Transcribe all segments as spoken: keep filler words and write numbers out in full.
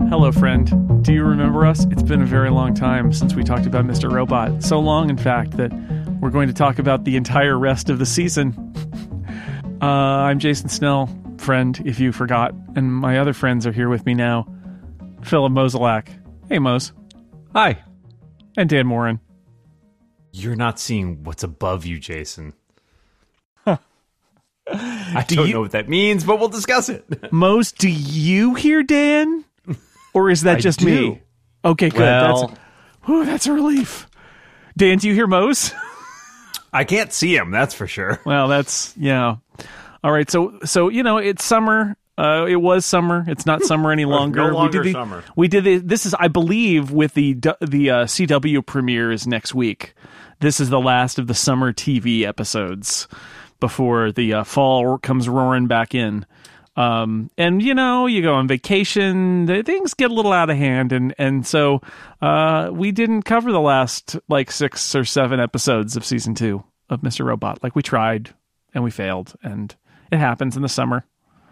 Hello, friend. Do you remember us? It's been a very long time since we talked about Mister Robot. So long, in fact, that we're going to talk about the entire rest of the season. Uh, I'm Jason Snell, friend, if you forgot. And my other friends are here with me now. Philip Moselak. Hey, Mose. Hi. And Dan Morin. You're not seeing what's above you, Jason. I do don't you, know what that means, but we'll discuss it. Mose, do you hear Dan? Or is that just do. me? Okay, good. Well, that's, whew, that's a relief. Dan, do you hear Mose? I can't see him, that's for sure. Well, that's, yeah. All right, so, so you know, it's summer. Uh, it was summer. It's not summer any longer. No longer we did the, summer. We did the, this is, I believe, with the the uh, C W premieres next week. This is the last of the summer T V episodes before the uh, fall comes roaring back in. Um, and, you know, you go on vacation, the, things get a little out of hand. And, and so uh, we didn't cover the last, like, six or seven episodes of season two of Mister Robot. Like, we tried, and we failed. And it happens in the summer.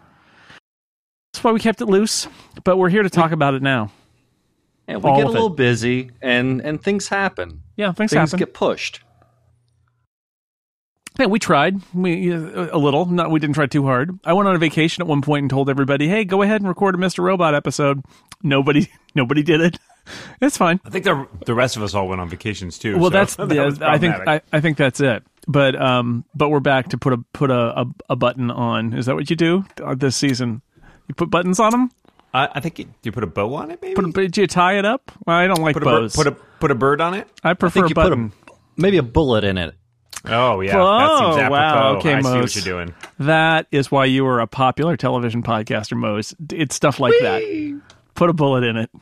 That's why we kept it loose. But we're here to talk about it now. And we All get a of little it. busy, and, and things happen. Yeah, things, Things happen. get pushed. Yeah, we tried we a little. Not we didn't try too hard. I went on a vacation at one point and told everybody, "Hey, go ahead and record a Mister Robot episode." Nobody, nobody did it. It's fine. I think the the rest of us all went on vacations too. Well, so that's that yeah, was I think problematic. I, I think that's it. But um, but we're back to put a put a, a, a button on. Is that what you do uh, this season? You put buttons on them. I, I think you, you put a bow on it, maybe. Put a, did you tie it up? Well, I don't like put bows. A, bir- put a put a bird on it. I I prefer think a you put button. a, maybe a bullet in it. Oh yeah, Oh, that seems apropos. wow. Okay, I see Mose. what you're doing. That is why you are a popular television podcaster, Mose. It's stuff like that. Put a bullet in it.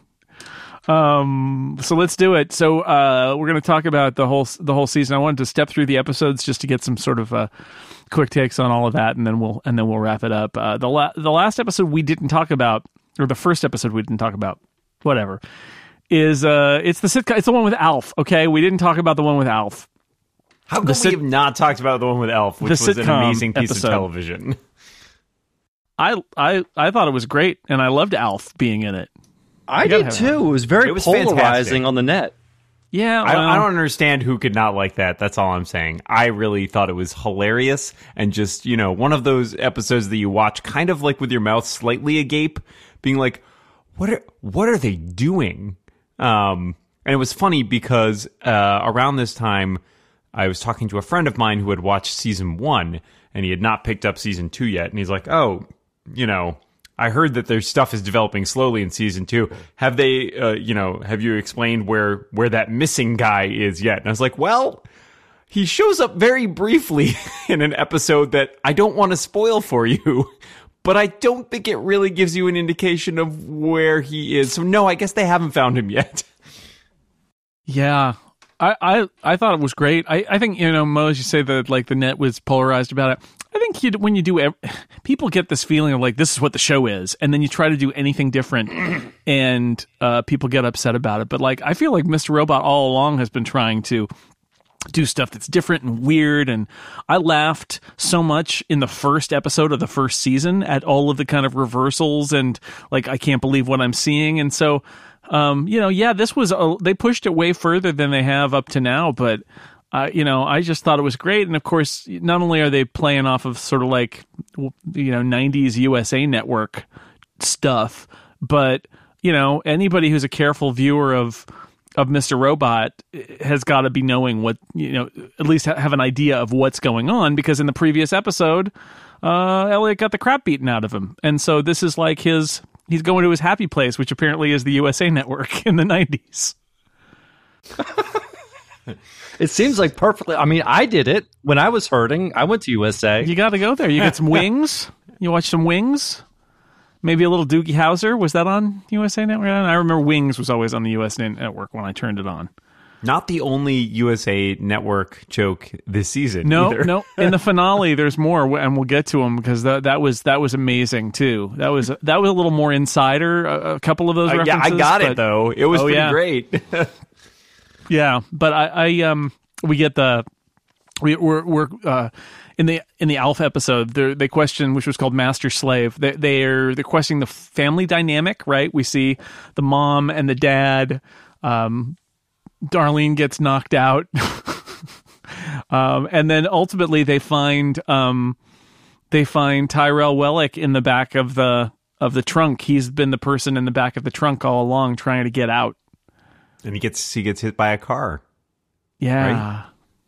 Um, so let's do it. So uh, we're going to talk about the whole the whole season. I wanted to step through the episodes just to get some sort of uh, quick takes on all of that, and then we'll and then we'll wrap it up. Uh, the la- the last episode we didn't talk about, or the first episode we didn't talk about, whatever, is uh, it's the sitcom. It's the one with Alf. Okay, we didn't talk about the one with Alf. How come The we sit- have not talked about the one with Elf, which The was an sitcom amazing piece episode. of television? I I I thought it was great, and I loved Alf being in it. I You gotta did have too. It was very It was polarizing fantastic. on the net. Yeah, I, well, I don't understand who could not like that. That's all I'm saying. I really thought it was hilarious and just, you know, one of those episodes that you watch kind of like with your mouth slightly agape, being like, what are, what are they doing? Um, and it was funny because uh, around this time, I was talking to a friend of mine who had watched season one and he had not picked up season two yet. And he's like, oh, you know, I heard that their stuff is developing slowly in season two. Have they, uh, you know, have you explained where where that missing guy is yet? And I was like, well, he shows up very briefly in an episode that I don't want to spoil for you, but I don't think it really gives you an indication of where he is. So no, I guess they haven't found him yet. yeah. I, I, I thought it was great. I, I think, you know, Mo, as you say that like the net was polarized about it. I think you, when you do, ev- people get this feeling of like, this is what the show is. And then you try to do anything different and uh, people get upset about it. But like, I feel like Mister Robot all along has been trying to do stuff that's different and weird. And I laughed so much in the first episode of the first season at all of the kind of reversals and like, I can't believe what I'm seeing. And so, um, you know, yeah, this was, a, they pushed it way further than they have up to now, but uh, you know, I just thought it was great. And of course, not only are they playing off of sort of like, you know, nineties U S A Network stuff, but you know, anybody who's a careful viewer of, of Mister Robot has got to be knowing what, you know, at least ha- have an idea of what's going on, because in the previous episode, uh, Elliot got the crap beaten out of him. And so this is like his, he's going to his happy place, which apparently is the U S A Network in the nineties. It seems like perfectly. I mean, I did it when I was hurting. I went to U S A. You got to go there. You get some wings. You watch some Wings. Maybe a little Doogie Howser. Was that on U S A Network? I remember Wings was always on the U S A Network when I turned it on. Not the only U S A Network joke this season. No, either. no. In the finale, there's more, and we'll get to them because that that was that was amazing too. That was that was a little more insider. A, a couple of those Uh, references. yeah, I got but, it though. It was Oh, pretty yeah. great. Yeah, but I, I um, we get the we we're we're uh, in the in the Alpha episode, they question, which was called Master Slave. They they're they're questioning the family dynamic, right? We see the mom and the dad. Um, Darlene gets knocked out, um, and then ultimately they find um, they find Tyrell Wellick in the back of the of the trunk. He's been the person in the back of the trunk all along, trying to get out. And he gets he gets hit by a car. Yeah. Right?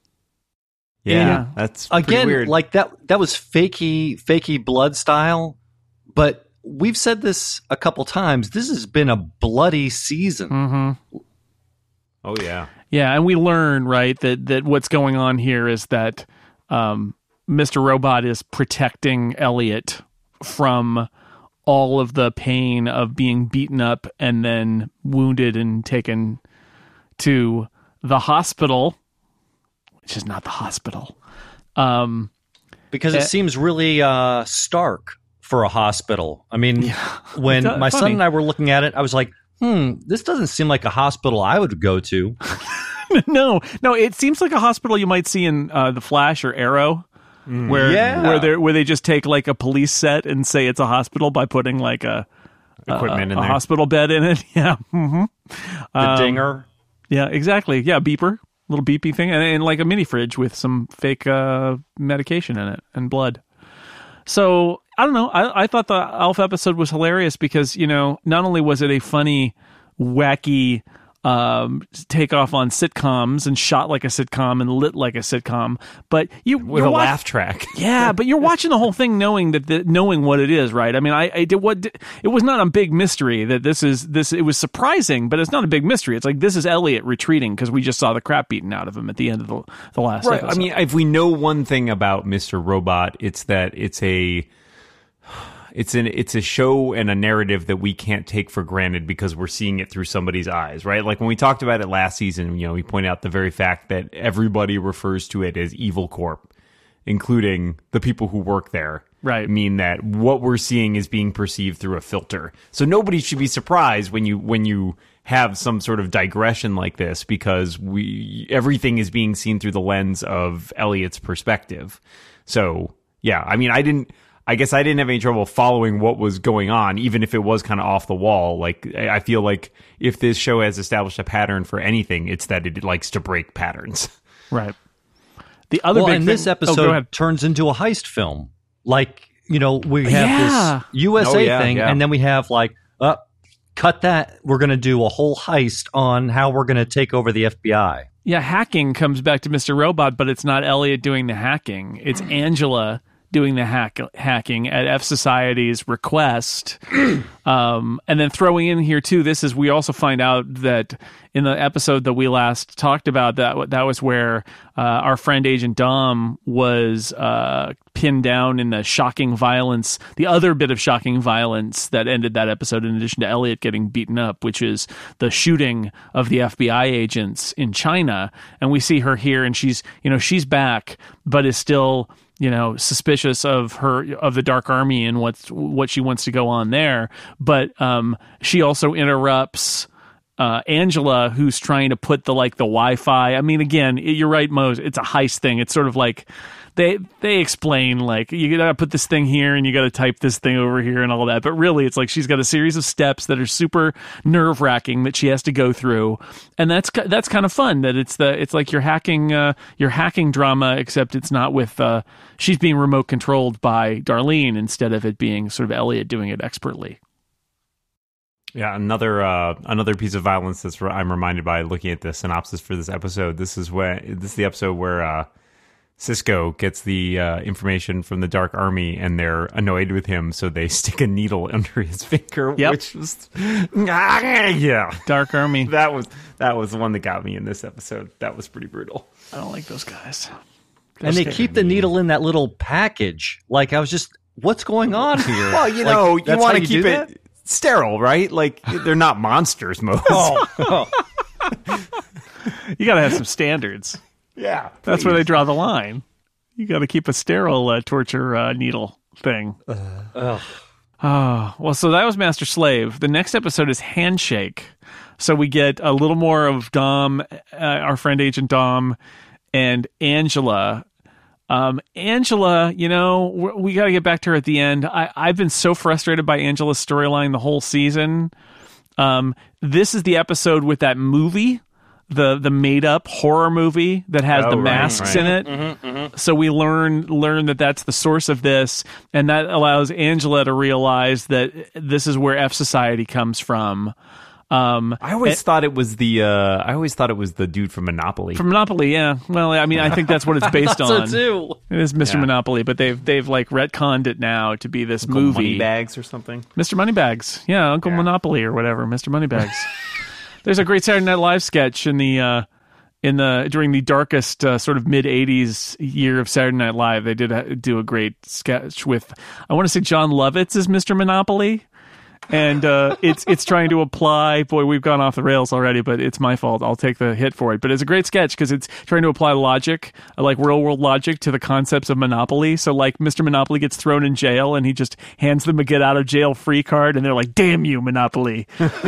Yeah, Yeah. that's pretty Again, weird. like that that was fakey fakey blood style, but we've said this a couple times. This has been a bloody season. Mm-hmm. Oh yeah. Yeah, and we learn, right, that that what's going on here is that um, Mister Robot is protecting Elliot from all of the pain of being beaten up and then wounded and taken to the hospital, which is not the hospital. Um, Because it uh, seems really uh, stark for a hospital. I mean, Yeah. when It's, uh, my son funny. and I were looking at it, I was like, hmm, this doesn't seem like a hospital I would go to. no, no, it seems like a hospital you might see in uh, The Flash or Arrow, where Yeah. where they where they just take like a police set and say it's a hospital by putting like a Equipment a, in a there. hospital bed in it. Yeah, hmm The Um, dinger. yeah, exactly. Yeah, beeper, little beepy thing, and, and like a mini fridge with some fake uh, medication in it and blood. So I don't know. I, I thought the Alpha episode was hilarious because, you know, not only was it a funny, wacky um, takeoff on sitcoms and shot like a sitcom and lit like a sitcom, but you With you're a wa- laugh track. Yeah, but you're watching the whole thing knowing that the, knowing what it is, right? I mean, I, I did what it was not a big mystery that this is this. It was surprising, but it's not a big mystery. It's like this is Elliot retreating because we just saw the crap beaten out of him at the end of the the last Right. episode. I mean, if we know one thing about Mister Robot, it's that it's a it's an it's a show and a narrative that we can't take for granted because we're seeing it through somebody's eyes, right? Like when we talked about it last season, you know, we pointed out the very fact that everybody refers to it as Evil Corp, including the people who work there. Right. Mean that what we're seeing is being perceived through a filter. So nobody should be surprised when you when you have some sort of digression like this because we everything is being seen through the lens of Elliot's perspective. So, yeah, I mean, I didn't I guess I didn't have any trouble following what was going on, even if it was kind of off the wall. Like, I feel like if this show has established a pattern for anything, it's that it likes to break patterns. right. The other Well, big and thing, this oh, episode go ahead. turns into a heist film. Like, you know, we have Yeah. this U S A Oh, yeah, thing, yeah. and then we have like, uh, cut that. We're going to do a whole heist on how we're going to take over the F B I. Yeah, hacking comes back to Mister Robot, but it's not Elliot doing the hacking. It's Angela doing the hack hacking at F Society's request. Um, and then throwing in here too, this is we also find out that in the episode that we last talked about, that that was where uh, our friend Agent Dom was uh, pinned down in the shocking violence, the other bit of shocking violence that ended that episode, in addition to Elliot getting beaten up, which is the shooting of the F B I agents in China. And we see her here, and she's you know she's back, but is still you know, suspicious of her, of the Dark Army and what's, what she wants to go on there. But, um, she also interrupts, uh, Angela, who's trying to put the, like, the Wi-Fi. I mean, again, you're right, Mose. It's a heist thing. It's sort of like, they, they explain, like, you gotta put this thing here and you gotta type this thing over here and all that. But really, it's like she's got a series of steps that are super nerve wracking that she has to go through. And that's, that's kind of fun that it's the, it's like you're hacking, uh, you're hacking drama, except it's not with, uh, she's being remote controlled by Darlene instead of it being sort of Elliot doing it expertly. Yeah, another uh, another piece of violence that's re- I'm reminded by looking at the synopsis for this episode. This is when this is the episode where uh, Cisco gets the uh, information from the Dark Army, and they're annoyed with him, so they stick a needle under his finger. Yep. Which was yeah, Dark Army. that was that was the one that got me in this episode. That was pretty brutal. I don't like those guys. And they keep the needle in that little package. Like, I was just, what's going on here? Well, you Like, know, you that's want how to you keep do it that? sterile, right? Like they're not monsters, Mose. Oh, You got to have some standards. Yeah, That's where they draw the line. You got to keep a sterile uh, torture uh, needle thing. Ugh. Oh, well, so that was Master Slave. The next episode is Handshake. So we get a little more of Dom, uh, our friend Agent Dom, and Angela. Um, Angela, you know, we, we got to get back to her at the end. I, I've been so frustrated by Angela's storyline the whole season. Um, this is the episode with that movie, the the made up horror movie that has oh, the right, masks right. in it. Mm-hmm, mm-hmm. So we learn learn that that's the source of this, and that allows Angela to realize that this is where F Society comes from. Um, I always it, thought it was the. Uh, I always thought it was the dude from Monopoly. From Monopoly, yeah. Well, I mean, I think that's what it's based I thought on. so too. It is Mister Yeah. Monopoly, but they've they've like retconned it now to be this Uncle movie. Moneybags or something. Mister Moneybags, yeah, Uncle Yeah. Monopoly or whatever, Mister Moneybags. There's a great Saturday Night Live sketch in the uh, in the during the darkest uh, sort of mid eighties year of Saturday Night Live. They did a, do a great sketch with, I want to say John Lovitz as Mister Monopoly. And uh, it's it's trying to apply. Boy, we've gone off the rails already, but it's my fault. I'll take the hit for it. But it's a great sketch because it's trying to apply logic, like real world logic, to the concepts of Monopoly. So, like, Mister Monopoly gets thrown in jail, and he just hands them a get out of jail free card, and they're like, "Damn you, Monopoly!"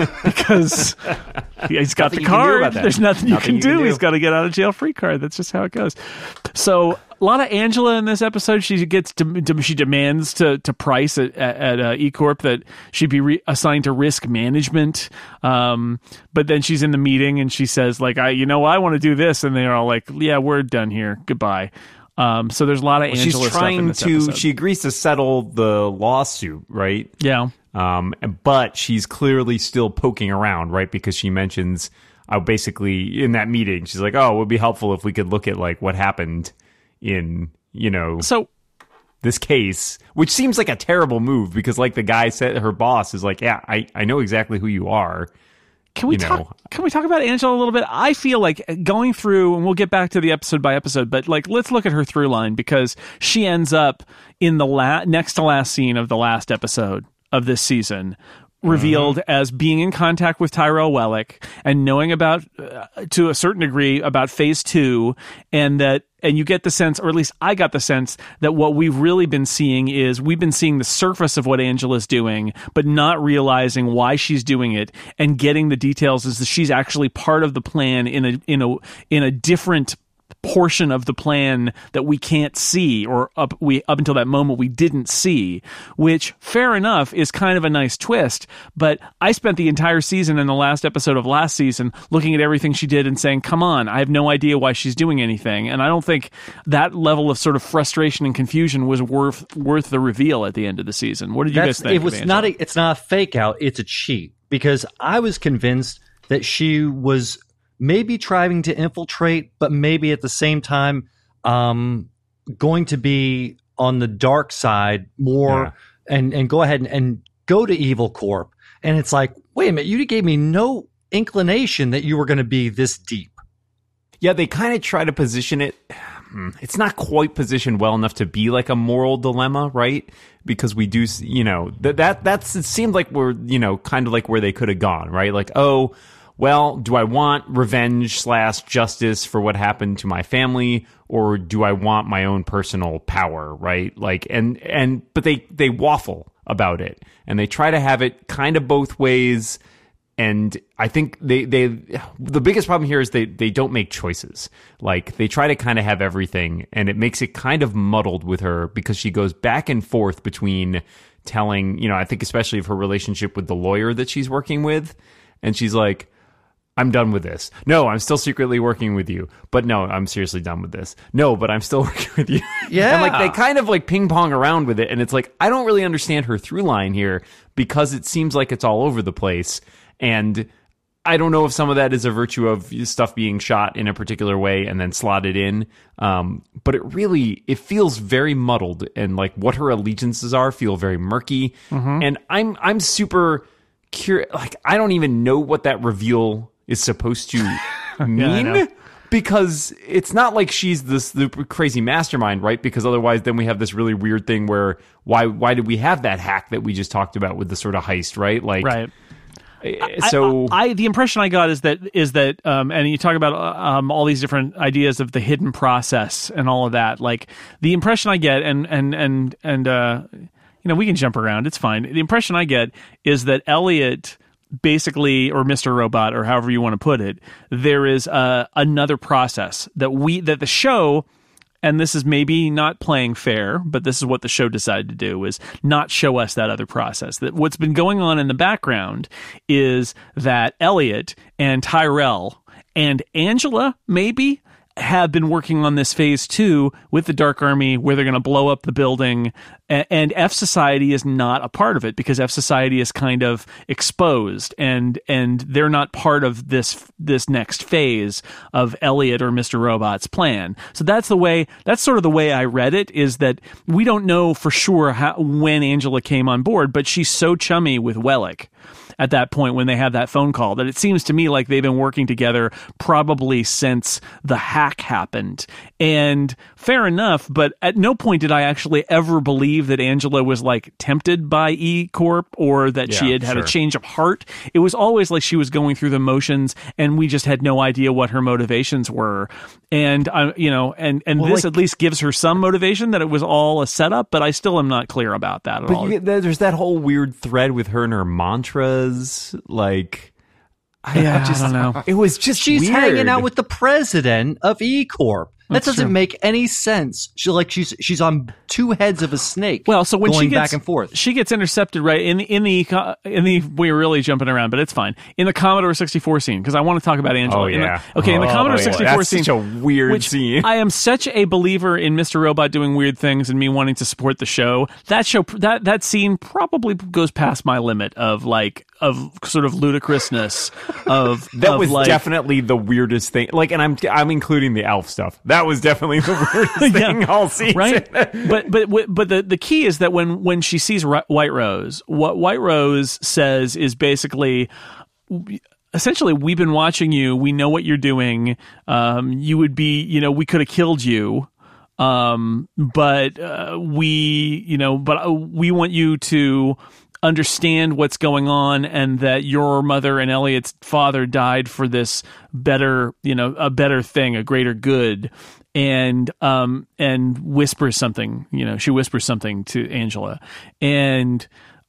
Because he's got Nothing the you can do card. about that. There's nothing, Nothing you can you can do. do. He's got a get out of jail free card. That's just how it goes. So. A lot of Angela in this episode. She gets to, to, she demands to to Price at, at, at uh, E Corp that she be re- assigned to risk management. Um, but then she's in the meeting and she says, like, I you know I want to do this, and they're all like, yeah, we're done here. Goodbye. Um, so there's a lot of Well, Angela she's stuff in trying this to. episode. She agrees to settle the lawsuit, right? yeah. Um, but she's clearly still poking around, right? Because she mentions, uh, basically in that meeting, she's like, "Oh, it would be helpful if we could look at like what happened in, you know, So this case," which seems like a terrible move because, like, the guy said, her boss is like, "Yeah, I, I know exactly who you are." Can we You talk? know. Can we talk about Angela a little bit? I feel like going through, and we'll get back to the episode by episode, but like let's look at her through line because she ends up in the la- next to last scene of the last episode of this season, revealed mm-hmm. as being in contact with Tyrell Wellick and knowing about, uh, to a certain degree, about phase two, and that. And you get the sense, or at least I got the sense, that what we've really been seeing is we've been seeing the surface of what Angela's doing, but not realizing why she's doing it, and getting the details is that she's actually part of the plan in a in a in a different portion of the plan that we can't see, or up we up until that moment we didn't see, which fair enough is kind of a nice twist. But I spent the entire season and the last episode of last season looking at everything she did and saying, come on, I have no idea why she's doing anything. And I don't think that level of sort of frustration and confusion was worth worth the reveal at the end of the season. What did you That's, guys think? it was of not Angela? a, it's not a fake out, it's a cheat, because I was convinced that she was maybe trying to infiltrate, but maybe at the same time um, going to be on the dark side more, Yeah. and, and go ahead and, and go to Evil Corp. And it's like, wait a minute, you gave me no inclination that you were going to be this deep. Yeah, they kind of try to position it. It's not quite positioned well enough to be like a moral dilemma, right? Because we do, you know, that that that's it seemed like we're, you know, kind of like where they could have gone, right? Like, oh, well, do I want revenge slash justice for what happened to my family, or do I want my own personal power, right? Like, and and but they they waffle about it, and they try to have it kind of both ways. And I think they, they the biggest problem here is they, they don't make choices. Like, they try to kind of have everything, and it makes it kind of muddled with her because she goes back and forth between telling, you know, I think especially of her relationship with the lawyer that she's working with, and she's like, I'm done with this. No, I'm still secretly working with you. But no, I'm seriously done with this. No, but I'm still working with you. Yeah. And like they kind of like ping pong around with it. And it's like, I don't really understand her through line here because it seems like it's all over the place. And I don't know if some of that is a virtue of stuff being shot in a particular way and then slotted in. Um, but it really, it feels very muddled, and like what her allegiances are feel very murky. Mm-hmm. And I'm, I'm super curious. Like, I don't even know what that reveal is supposed to mean. Yeah, because it's not like she's this the crazy mastermind, right? Because otherwise then we have this really weird thing where why, why did we have that hack that we just talked about with the sort of heist, right? Like, right. So I, I, I the impression I got is that is that um, and you talk about um, all these different ideas of the hidden process and all of that. Like, the impression I get, and and and and uh, you know, we can jump around. It's fine. The impression I get is that Elliot basically, or Mister Robot, or however you want to put it, there is uh, another process that we that the show and this is maybe not playing fair, but this is what the show decided to do, is not show us that other process. That what's been going on in the background is that Elliot and Tyrell and Angela, maybe, have been working on this phase two with the Dark Army, where they're going to blow up the building, and F Society is not a part of it because F Society is kind of exposed, and and they're not part of this this next phase of Elliot or Mister Robot's plan. So that's the way. That's sort of the way I read it. Is that we don't know for sure how when Angela came on board, but she's so chummy with Wellick at that point when they have that phone call that it seems to me like they've been working together probably since the hack happened. And fair enough, but at no point did I actually ever believe that Angela was like tempted by E Corp or that Yeah, she had had sure. a change of heart. It was always like she was going through the motions and we just had no idea what her motivations were. And I, you know, and, and Well, this like- at least gives her some motivation that it was all a setup, but I still am not clear about that at all. But you, there- there's that whole weird thread with her and her mantras. Like, I, Yeah, I just I don't know. It was just She's weird. hanging out with the president of E Corp. That That's doesn't true. make any sense. She like she's she's on two heads of a snake. Well, so when going she gets back and forth. she gets intercepted right in the in the co- in the we're really jumping around, but it's fine in the Commodore sixty-four scene because I want to talk about Angela. Oh, In the- yeah. okay, in the Oh, Commodore yeah. sixty-four That's scene, such a weird which scene. I am such a believer in Mister Robot doing weird things and me wanting to support the show. That show that that scene probably goes past my limit of like of sort of ludicrousness of That of was like, definitely the weirdest thing. Like, and I'm I'm including the elf stuff. That was definitely the weirdest Yeah. thing all season. Right, but but but the the key is that when when she sees Ri- White Rose, what White Rose says is basically, essentially, we've been watching you. We know what you're doing. Um, you would be, you know, we could have killed you. Um, but uh, we, you know, but uh, we want you to understand what's going on and that your mother and Elliot's father died for this better, you know, a better thing, a greater good. And um and whispers something, you know, she whispers something to Angela. And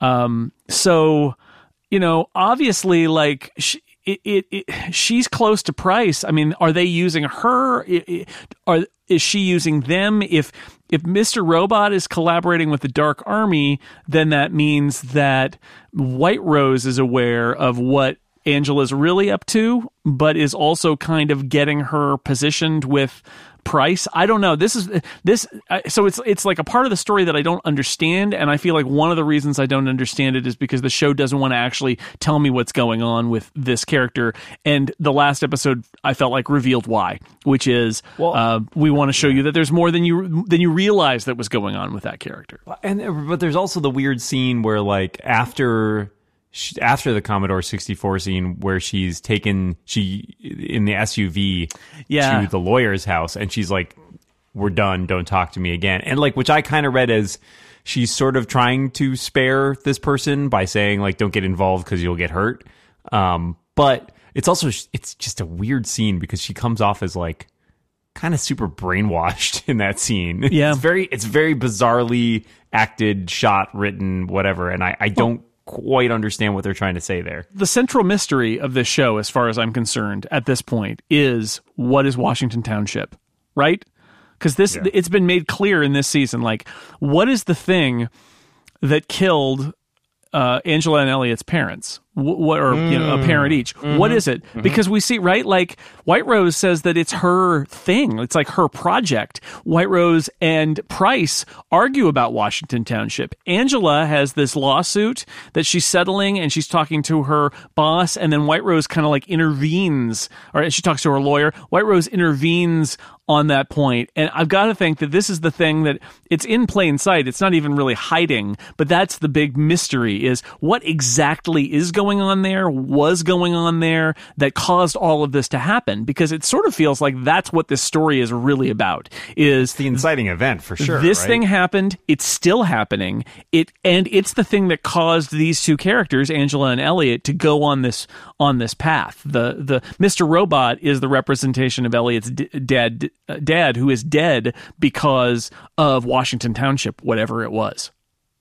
um so, you know, obviously like she, it, it, it she's close to Price. I mean, are they using her? I- I- Are is she using them? If if Mister Robot is collaborating with the Dark Army, then that means that White Rose is aware of what Angela's really up to, but is also kind of getting her positioned with Price. I don't know. This is this. I- So it's it's like a part of the story that I don't understand, and I feel like one of the reasons I don't understand it is because the show doesn't want to actually tell me what's going on with this character. And the last episode, I felt like revealed why, which is Well, uh, we want to show you that there's more than you than you realize that was going on with that character. And but there's also the weird scene where like after sh- after the Commodore sixty-four scene where she's taken she in the S U V Yeah. to the lawyer's house and she's like, we're done, don't talk to me again. And like, which I kind of read as she's sort of trying to spare this person by saying like, don't get involved because you'll get hurt. Um, but it's also it's just a weird scene because she comes off as like kind of super brainwashed in that scene. Yeah. It's very it's very bizarrely acted, shot, written, whatever, and I, I don't quite understand what they're trying to say there. The central mystery of this show, as far as I'm concerned, at this point, is what is Washington Township, right? Because this, Yeah. it's been made clear in this season, like, what is the thing that killed uh, Angela and Elliot's parents? Wh- What, or you know, a parent each. What is it? Because we see, right, like White Rose says that it's her thing. It's like her project. White Rose and Price argue about Washington Township. Angela has this lawsuit that she's settling, and she's talking to her boss, and then White Rose kind of like intervenes, or she talks to her lawyer. White Rose intervenes on that point, and I've got to think that this is the thing that it's in plain sight. It's not even really hiding, but that's the big mystery: is what exactly is going on there, was going on there, that caused all of this to happen. Because it sort of feels like that's what this story is really about. Is The inciting event for sure. this right? thing happened, it's still happening, it and it's the thing that caused these two characters, Angela and Elliot, to go on this on this path. The the Mister Robot is the representation of Elliot's d- dad uh, dad who is dead because of Washington Township, whatever it was.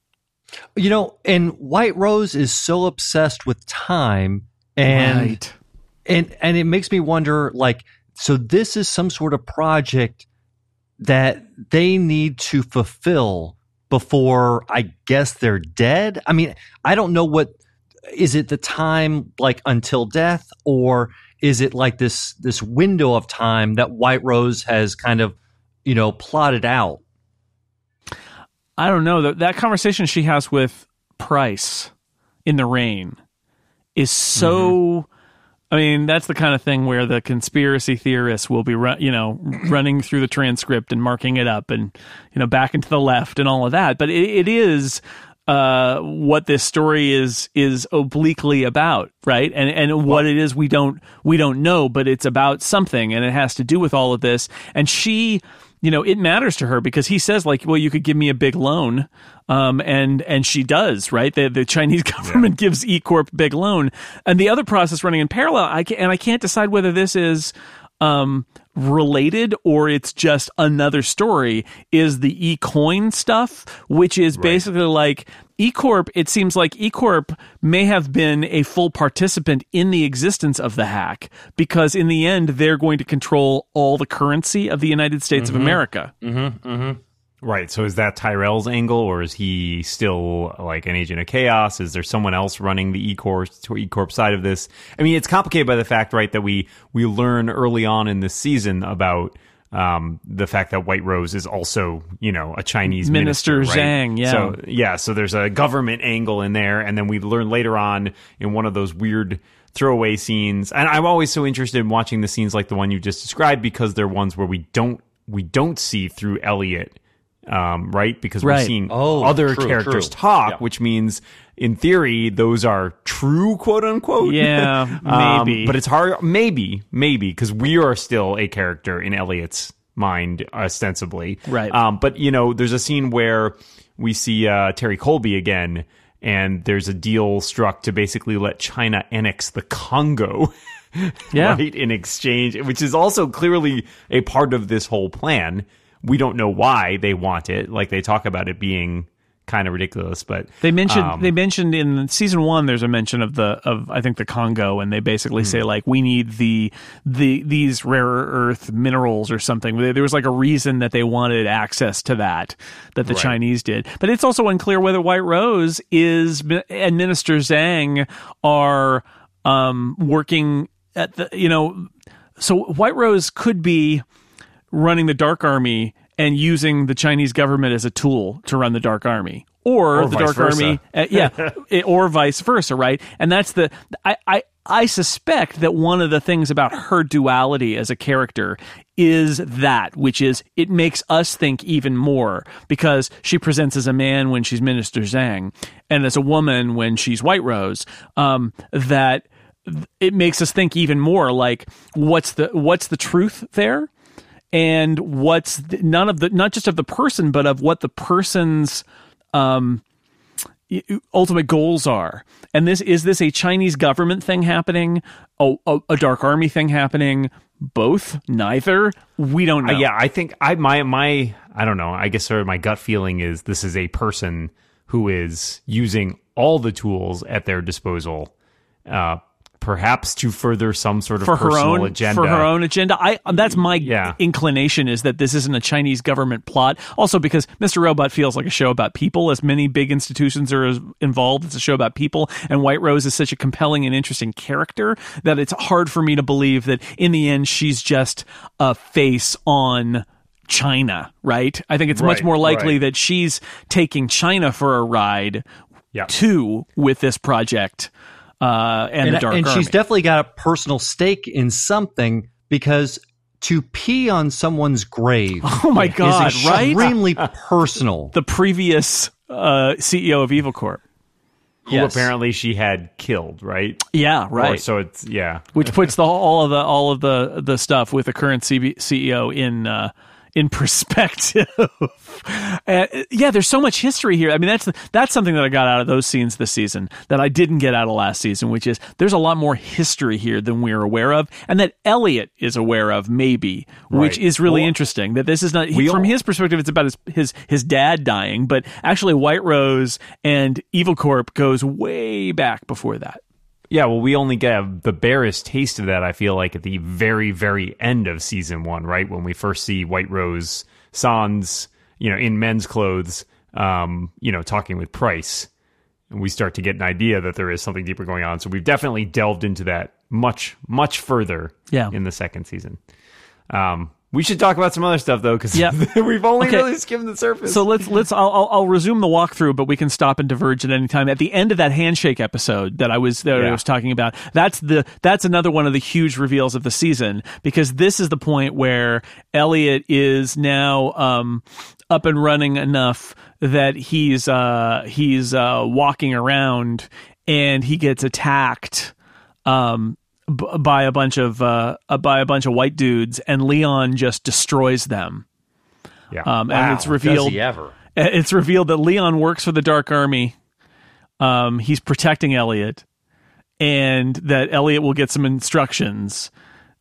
You know, and White Rose is so obsessed with time, and Right. and and it makes me wonder, like, so this is some sort of project that they need to fulfill before I guess they're dead. I mean, I don't know what is it the time like until death, or is it like this this window of time that White Rose has kind of, you know, plotted out? I don't know. That that conversation she has with Price in the rain is so. Mm-hmm. I mean, that's the kind of thing where the conspiracy theorists will be, ru- you know, running through the transcript and marking it up, and you know, back and to the left and all of that. But it, it is uh, what this story is is obliquely about, right? And and what it is we don't we don't know, but it's about something, and it has to do with all of this. And she. You know, it matters to her because he says, like, well, you could give me a big loan. Um, and, and she does, right? The, the Chinese government yeah. gives E Corp big loan. And the other process running in parallel, I can, and I can't decide whether this is, um, related or it's just another story, is the E-Coin stuff, which is right. basically like E Corp. It seems like E Corp may have been a full participant in the existence of the hack because in the end, they're going to control all the currency of the United States mm-hmm. of America. Mm-hmm. Mm-hmm. Right. So is that Tyrell's angle, or is he still like an agent of chaos? Is there someone else running the E Corp E Corp side of this? I mean, it's complicated by the fact, right, that we we learn early on in this season about um, the fact that White Rose is also, you know, a Chinese minister, Minister right? Zhang. Yeah. So yeah. So there's a government angle in there, and then we learn later on in one of those weird throwaway scenes. And I'm always so interested in watching the scenes like the one you just described because they're ones where we don't we don't see through Elliot. Um, right? Because right. we're seeing oh, other true, characters true. talk, yeah. which means, in theory, those are true, quote unquote. Yeah, maybe. um, but it's hard. Maybe, maybe, because we are still a character in Elliot's mind, ostensibly. Right. Um, but, you know, there's a scene where we see uh, Terry Colby again, and there's a deal struck to basically let China annex the Congo. yeah. Right? In exchange, which is also clearly a part of this whole plan. We don't know why they want it. Like they talk about it being kind of ridiculous, but they mentioned um, they mentioned in season one. There's a mention of the of I think the Congo, and they basically hmm. say like we need the the these rare earth minerals or something. There was like a reason that they wanted access to that that the right. Chinese did. But it's also unclear whether White Rose is and Minister Zhang are um, working at the you know. So White Rose could be running the Dark Army and using the Chinese government as a tool to run the Dark Army, or, or the Dark versa. Army, uh, yeah, or vice versa, right? And that's the I, I I suspect that one of the things about her duality as a character is that, which is it makes us think even more because she presents as a man when she's Minister Zhang, and as a woman when she's White Rose. Um, that it makes us think even more like what's the what's the truth there? And what's the, none of the not just of the person, but of what the person's um, ultimate goals are. And this is this a Chinese government thing happening, a, a, a Dark Army thing happening, both, neither. We don't know. Uh, yeah, I think I my my I don't know. I guess sort of my gut feeling is this is a person who is using all the tools at their disposal. Uh, Perhaps to further some sort of for personal her own, agenda. For her own agenda. I That's my yeah. inclination is that this isn't a Chinese government plot. Also because Mister Robot feels like a show about people. As many big institutions are involved, it's a show about people. And White Rose is such a compelling and interesting character that it's hard for me to believe that in the end she's just a face on China, right? I think it's right, much more likely right. that she's taking China for a ride yeah. too with this project. Uh, and, and the Dark and Army. She's definitely got a personal stake in something because to pee on someone's grave oh my God, is right? extremely personal. The previous uh, C E O of Evil Corp. Who yes. apparently she had killed, right? Yeah, right. Or so it's, yeah. Which puts the all of the all of the, the stuff with the current C B, C E O in uh, in perspective. uh, yeah, there's so much history here. I mean, that's that's something that I got out of those scenes this season that I didn't get out of last season, which is there's a lot more history here than we're aware of, and that Elliot is aware of, maybe, which right. is really well, interesting. That this is not he, all, from his perspective, it's about his, his his dad dying, but actually, White Rose and Evil Corp goes way back before that. Yeah, well, we only get the barest taste of that, I feel like, at the very, very end of season one, right? When we first see White Rose Sans, you know, in men's clothes, um, you know, talking with Price. And we start to get an idea that there is something deeper going on. So we've definitely delved into that much, much further yeah. in the second season. Um, we should talk about some other stuff though, because yep. we've only okay. really skimmed the surface. So let's let's I'll, I'll I'll resume the walkthrough, but we can stop and diverge at any time. At the end of that handshake episode that I was that yeah. I was talking about, that's the that's another one of the huge reveals of the season, because this is the point where Elliot is now um, up and running enough that he's uh, he's uh, walking around and he gets attacked. Um, by a bunch of uh, by a bunch of white dudes, and Leon just destroys them. Yeah, um, wow. And it's revealed. Does he ever? It's revealed that Leon works for the Dark Army. Um, he's protecting Elliot, and that Elliot will get some instructions.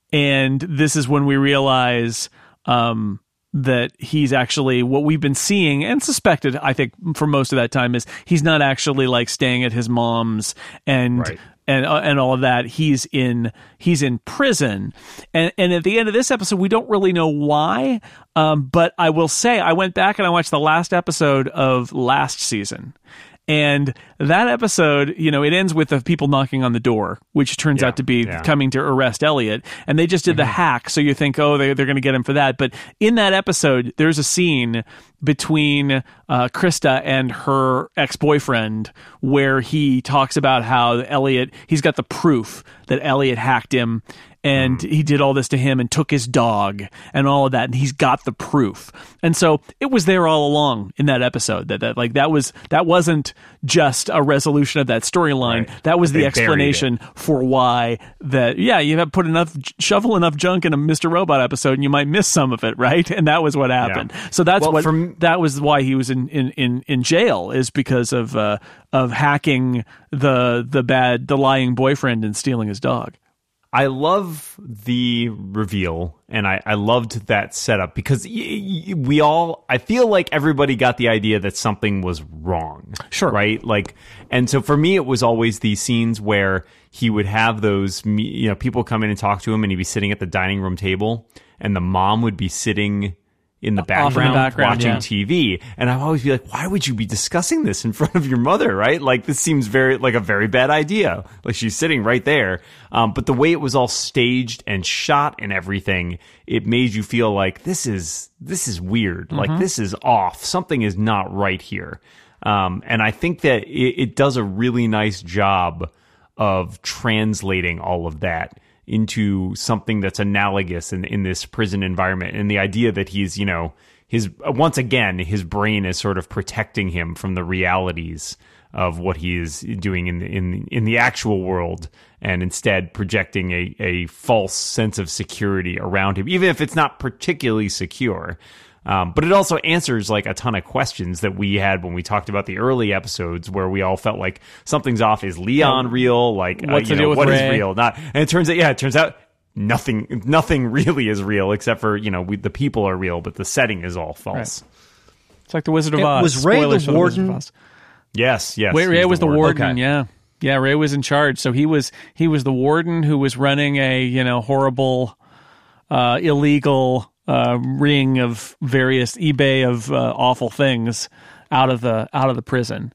And this is when we realize um, that he's actually, what we've been seeing and suspected, I think, for most of that time, is he's not actually like staying at his mom's and. Right. And uh, and all of that. He's in he's in prison, and and at the end of this episode, we don't really know why. Um, but I will say, I went back and I watched the last episode of last season, and that episode, you know, it ends with the people knocking on the door, which turns yeah, out to be yeah. coming to arrest Elliot. And they just did mm-hmm. the hack, so you think, oh, they they're going to get him for that. But in that episode, there's a scene between uh, Krista and her ex-boyfriend where he talks about how Elliot, he's got the proof that Elliot hacked him, and mm. he did all this to him and took his dog and all of that, and he's got the proof. And so it was there all along in that episode, that, that like that was that wasn't just a resolution of that storyline. Right. That was They the explanation for why that, yeah, you have put enough, shovel enough junk in a Mister Robot episode and you might miss some of it, right? And that was what happened. Yeah. So that's well, what, from, that was why he was in, in, in, in jail, is because of, uh, of hacking the, the bad, the lying boyfriend and stealing his dog. I love the reveal, and I, I loved that setup, because y- y- we all, I feel like everybody got the idea that something was wrong. Sure. Right? Like, and so for me, it was always these scenes where he would have those, you know, people come in and talk to him, and he'd be sitting at the dining room table, and the mom would be sitting in the background, in the background watching yeah. T V. And I'd always be like, why would you be discussing this in front of your mother, right? Like, this seems very, like a very bad idea. Like, she's sitting right there. Um, but the way it was all staged and shot and everything, it made you feel like this is, this is weird. Mm-hmm. Like, this is off. Something is not right here. Um, and I think that it, it does a really nice job of translating all of that into something that's analogous in, in this prison environment. And the idea that he's, you know, his, once again, his brain is sort of protecting him from the realities of what he is doing in the, in, in the actual world, and instead projecting a, a false sense of security around him, even if it's not particularly secure. Um, but it also answers like a ton of questions that we had when we talked about the early episodes, where we all felt like something's off. Is Leon yeah. real? Like, what's uh, you know, what Ray? is real? Not. And it turns out, yeah, it turns out nothing, nothing really is real, except for, you know, we, the people are real, but the setting is all false. Right. It's like the Wizard of it, Oz. Was Ray Spoilers the for warden? The Wizard of Oz. Yes, yes. Wait, Ray was the warden. warden. Okay. Yeah, yeah. Ray was in charge, so he was he was the warden who was running a you know horrible, uh, illegal. Uh, ring of various eBay of uh, awful things out of the out of the prison.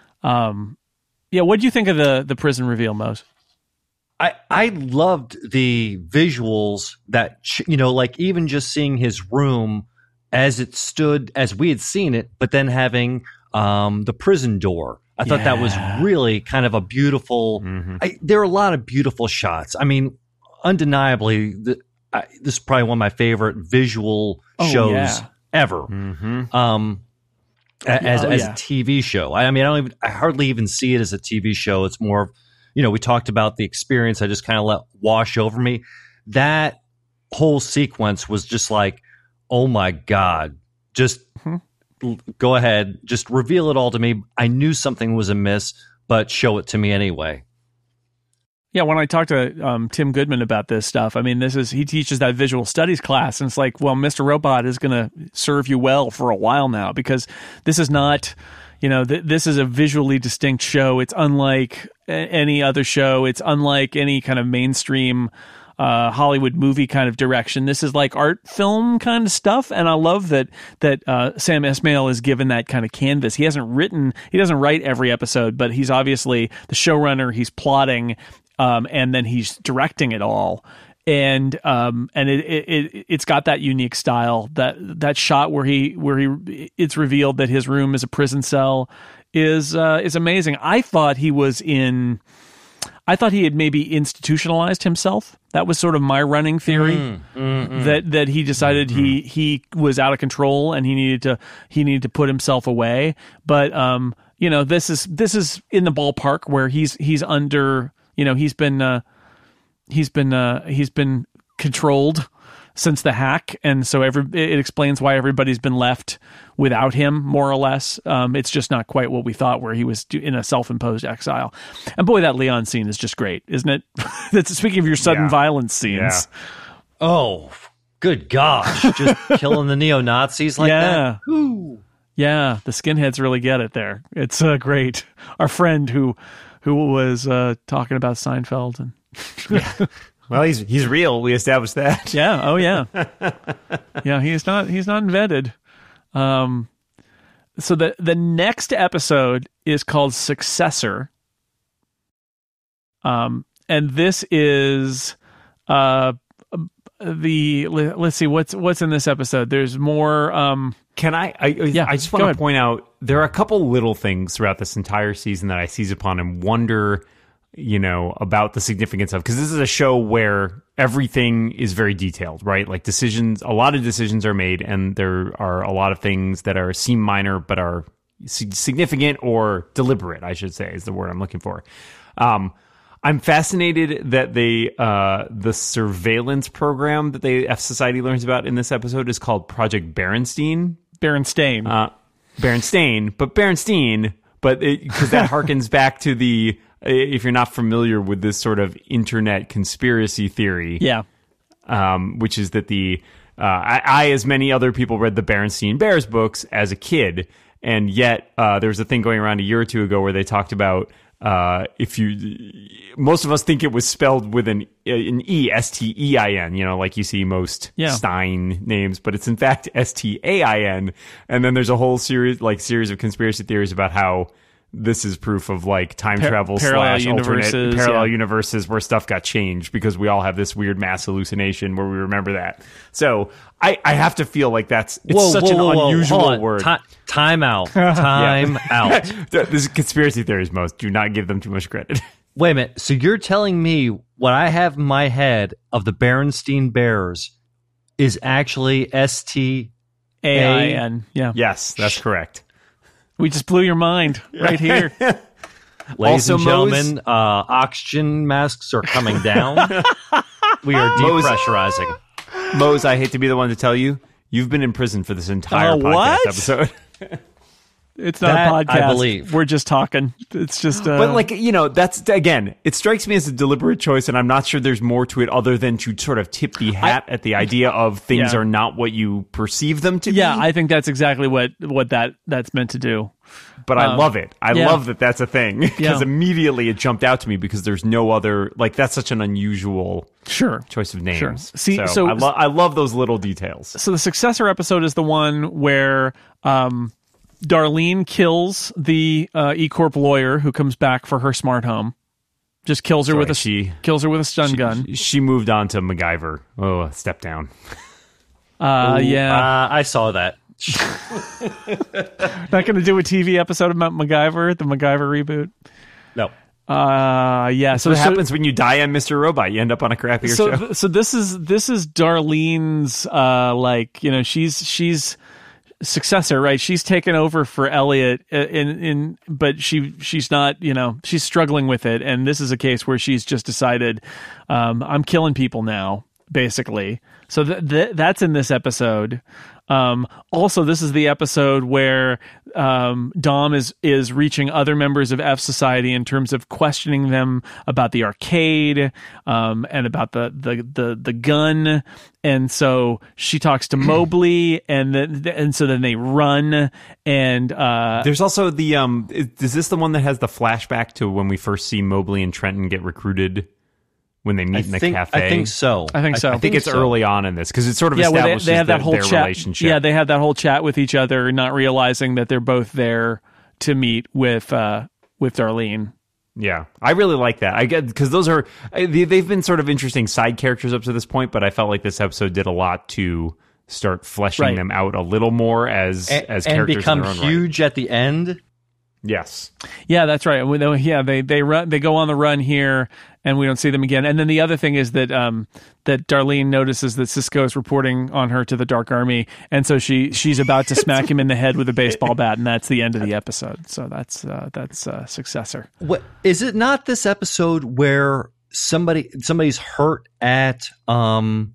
Um, yeah, what do you think of the the prison reveal, Mose? I I loved the visuals that, you know, like even just seeing his room as it stood, as we had seen it, but then having um, the prison door. I thought yeah. that was really kind of a beautiful. Mm-hmm. I, there are a lot of beautiful shots. I mean, undeniably, the. I, this is probably one of my favorite visual oh, shows yeah. ever. Mm-hmm. Um, as oh, as yeah. a T V show. I, I mean, I don't even, I hardly even see it as a T V show. It's more of, you know, we talked about the experience. I just kind of let wash over me. That whole sequence was just like, oh my God, just mm-hmm. go ahead, just reveal it all to me. I knew something was amiss, but show it to me anyway. Yeah, when I talked to um, Tim Goodman about this stuff, I mean, this is he teaches that visual studies class, and it's like, well, Mister Robot is going to serve you well for a while now, because this is not, you know, th- this is a visually distinct show. It's unlike a- any other show. It's unlike any kind of mainstream uh, Hollywood movie kind of direction. This is like art film kind of stuff, and I love that that uh, Sam Esmail is given that kind of canvas. He hasn't written, he doesn't write every episode, but he's obviously the showrunner. He's plotting, um, and then he's directing it all. And um and it, it it it's got that unique style. That that shot where he where he it's revealed that his room is a prison cell is uh, is amazing. I thought he was in. I thought he had maybe institutionalized himself. That was sort of my running theory. Mm, mm, mm. That that he decided mm-hmm. he he was out of control and he needed to he needed to put himself away. But um you know this is this is in the ballpark where he's he's under you know he's been. Uh, He's been uh, he's been controlled since the hack, and so every it explains why everybody's been left without him, more or less. Um, it's just not quite what we thought, where he was in a self-imposed exile. And boy, that Leon scene is just great, isn't it? That's speaking of your sudden yeah. violence scenes. Yeah. Oh, good gosh! Just killing the neo-Nazis like yeah. that. Woo. Yeah, the skinheads really get it there. It's uh, great. Our friend who who was uh, talking about Seinfeld and. yeah. Well, he's he's real. We established that. Yeah. Oh, yeah. Yeah. He's not. He's not invented. Um. So the the next episode is called Successor. Um. And this is uh the let's see what's what's in this episode. There's more. Um. Can I? I, yeah, I just want to point out there are a couple little things throughout this entire season that I seize upon and wonder. You know, about the significance of, because this is a show where everything is very detailed, right? Like decisions, a lot of decisions are made, and there are a lot of things that are seem minor but are significant or deliberate, I should say, is the word I'm looking for. Um, I'm fascinated that they uh, the surveillance program that the F Society learns about in this episode is called Project Berenstain. Berenstain. Uh, Berenstain, but Berenstain, but because that harkens back to the. If you're not familiar with this sort of internet conspiracy theory, yeah, um, which is that the uh, I, I, as many other people, read the Berenstain Bears books as a kid, and yet uh, there was a thing going around a year or two ago where they talked about uh, if you, most of us think it was spelled with an an E, S T E I N, you know, like you see most yeah. Stein names, but it's in fact S T A I N, and then there's a whole series like series of conspiracy theories about how. This is proof of like time Par- travel parallel slash universes, alternate parallel yeah. universes where stuff got changed because we all have this weird mass hallucination where we remember that. So I, I have to feel like that's it's whoa, such whoa, an whoa, whoa. unusual word. Ti- time out. Time out. This is conspiracy theories, most. Do not give them too much credit. Wait a minute. So you're telling me what I have in my head of the Berenstain Bears is actually S T A I N. Yeah. Yes, that's correct. We just blew your mind right here. Ladies also, and gentlemen, uh, oxygen masks are coming down. We are depressurizing. Mose, I hate to be the one to tell you, you've been in prison for this entire uh, podcast what? episode. It's not That, a podcast. I believe. We're just talking. It's just. Uh, But like, you know, that's, again, it strikes me as a deliberate choice, and I'm not sure there's more to it other than to sort of tip the hat I, at the idea of things yeah. are not what you perceive them to yeah, be. I think that's exactly what, what that that's meant to do. But um, I love it. I yeah. love that that's a thing, because Yeah. immediately it jumped out to me because there's no other, like, that's such an unusual Sure. choice of names. Sure. See, so, so- I, lo- I love those little details. So the Successor episode is the one where um, Darlene kills the uh, E-Corp lawyer who comes back for her smart home. Just kills her Sorry, with a she- kills her with a stun She, gun. she moved on to MacGyver. Oh, a step down. Uh, Ooh, yeah. uh, I saw that. Not going to do a T V episode about MacGyver, the MacGyver reboot. No. Uh, yeah. So what happens when you die on Mister Robot? You end up on a crappier so, show. th- so this is this is Darlene's uh, like you know she's she's successor, right? She's taken over for Elliot in in but she she's not, you know, she's struggling with it, and this is a case where she's just decided um, I'm killing people now, basically. So th- th- that's in this episode. Um, also, this is the episode where um, Dom is is reaching other members of F Society in terms of questioning them about the arcade um, and about the, the the the gun. And so she talks to Mobley, and then and so then they run. And uh, There's also the um. Is, is this the one that has the flashback to when we first see Mobley and Trenton get recruited when they meet I in the think, cafe? I think so. I think so. I think it's so. early on in this because it sort of Yeah, where they, establishes they have that the- whole their chat. relationship. Yeah, they have that whole chat with each other, not realizing that they're both there to meet with uh, with Darlene. Yeah, I really like that. I get because those are I- they- they've been sort of interesting side characters up to this point, but I felt like this episode did a lot to start fleshing Right. them out a little more as and, as and characters become in their own right. huge at the end. Yes, Yeah, that's right. When they- Yeah, they they run, they go on the run here, and we don't see them again. And then the other thing is that um that Darlene notices that Cisco is reporting on her to the Dark Army, and so she she's about to smack him in the head with a baseball bat, and that's the end of the episode. So that's uh, that's uh, successor. What is it? Not this episode where somebody somebody's hurt at um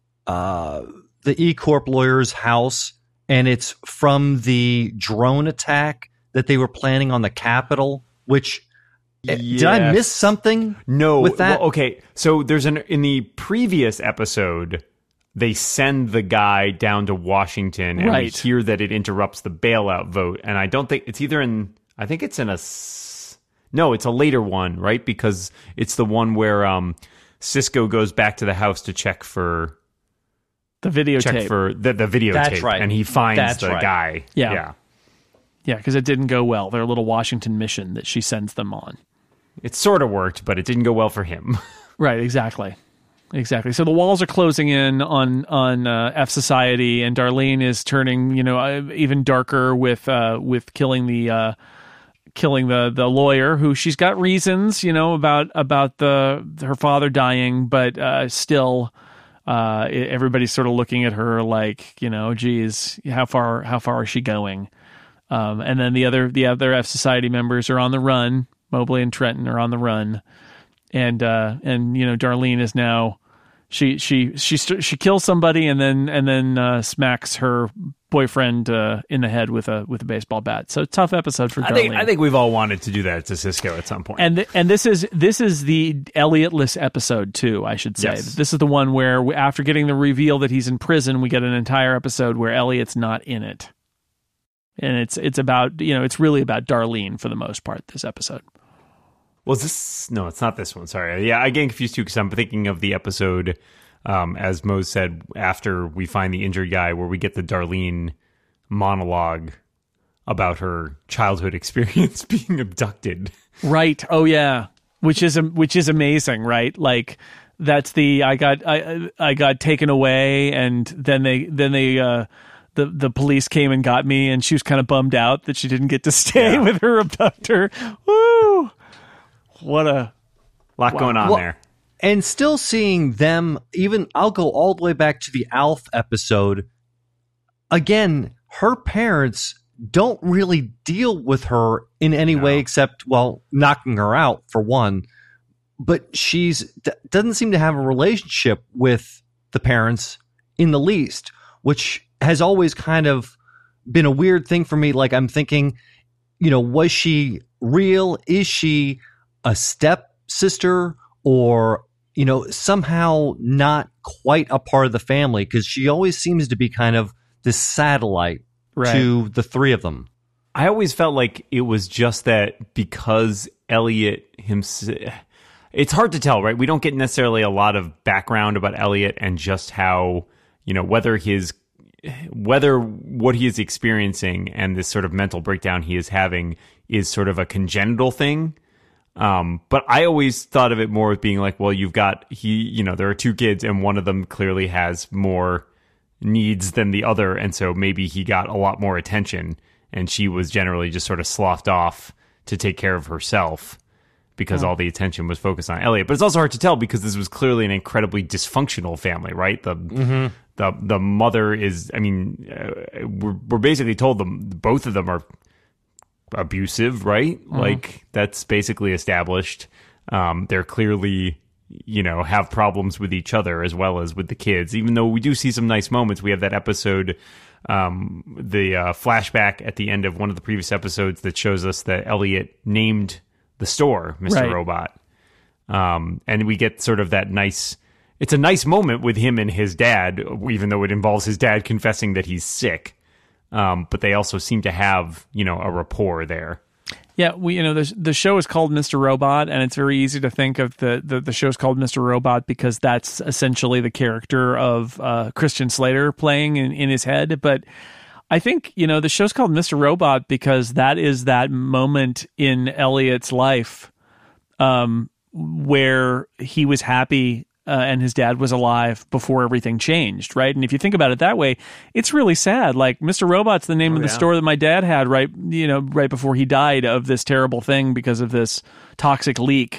uh the E Corp lawyer's house, and it's from the drone attack that they were planning on the Capitol. Which eh, did I miss Yes. something? No, with that? well, okay. So there's an in the previous episode, they send the guy down to Washington, and we Right. hear that it interrupts the bailout vote. And I don't think it's either in. I think it's in a. s- No, it's a later one, right? Because it's the one where um, Cisco goes back to the house to check for The videotape. check for the the videotape, That's right. and he finds That's the right. guy. Yeah. yeah. Yeah, because it didn't go well. Their little Washington mission that she sends them on. It sort of worked, but it didn't go well for him. Right, exactly. Exactly. So the walls are closing in on on uh, F Society, and Darlene is turning, you know, uh, even darker with uh, with killing the uh, killing the the lawyer, who she's got reasons, you know, about about the her father dying, but uh, still, uh, e- everybody's sort of looking at her like, you know, geez, how far how far is she going? Um, and then the other the other F Society members are on the run. Mobley and Trenton are on the run. And uh, and you know, Darlene is now she she she st- she kills somebody and then and then uh, smacks her boyfriend uh, in the head with a with a baseball bat. So tough episode for Darlene. I think I think we've all wanted to do that to Cisco at some point. And th- and this is this is the Elliot-less episode too, I should say. Yes. This is the one where we, after getting the reveal that he's in prison, we get an entire episode where Elliot's not in it, and it's it's about you know it's really about Darlene for the most part. This episode. Was this? No, it's not this one. Sorry. Yeah, I get confused too because I'm thinking of the episode, um, as Mose said, after we find the injured guy, where we get the Darlene monologue about her childhood experience being abducted. Right. Oh yeah. Which is which is amazing, right? Like that's the I got I I got taken away, and then they then they uh, the the police came and got me, and she was kind of bummed out that she didn't get to stay Yeah. with her abductor. Woo! What a lot Wow. going on Well, there. And still seeing them, even I'll go all the way back to the Alf episode. Again, her parents don't really deal with her in any No. way except, well, knocking her out for one. But she's d- doesn't seem to have a relationship with the parents in the least, which has always kind of been a weird thing for me. Like I'm thinking, you know, was she real? Is she a step sister, or you know, somehow not quite a part of the family? Because she always seems to be kind of this satellite Right. to the three of them. I always felt like it was just that because Elliot himself. It's hard to tell, right? We don't get necessarily a lot of background about Elliot and just how, you know, whether his, whether what he is experiencing and this sort of mental breakdown he is having is sort of a congenital thing. Um, but I always thought of it more as being like, well, you've got, he, you know, there are two kids and one of them clearly has more needs than the other. And so maybe he got a lot more attention and she was generally just sort of sloughed off to take care of herself because all the attention was focused on Elliot. But it's also hard to tell because this was clearly an incredibly dysfunctional family, right? The Mm-hmm. the the mother is, I mean, uh, we're we're basically told them both of them are abusive, right? Mm-hmm. Like that's basically established. Um, they're clearly, you know, have problems with each other as well as with the kids. Even though we do see some nice moments, we have that episode. Um, the uh, flashback at the end of one of the previous episodes that shows us that Elliot named the store Mister Right. Robot. Um, and we get sort of that nice, it's a nice moment with him and his dad, even though it involves his dad confessing that he's sick. Um, but they also seem to have, you know, a rapport there. Yeah, we you know the the show is called Mister Robot, and it's very easy to think of the the, the show's called Mister Robot because that's essentially the character of uh, Christian Slater playing in, in his head. But I think you know the show's called Mister Robot because that is that moment in Elliot's life um, where he was happy. Uh, and his dad was alive before everything changed, right? And if you think about it that way, it's really sad. Like Mister Robot's the name Oh, of the yeah. store that my dad had right, you know, right before he died of this terrible thing because of this toxic leak.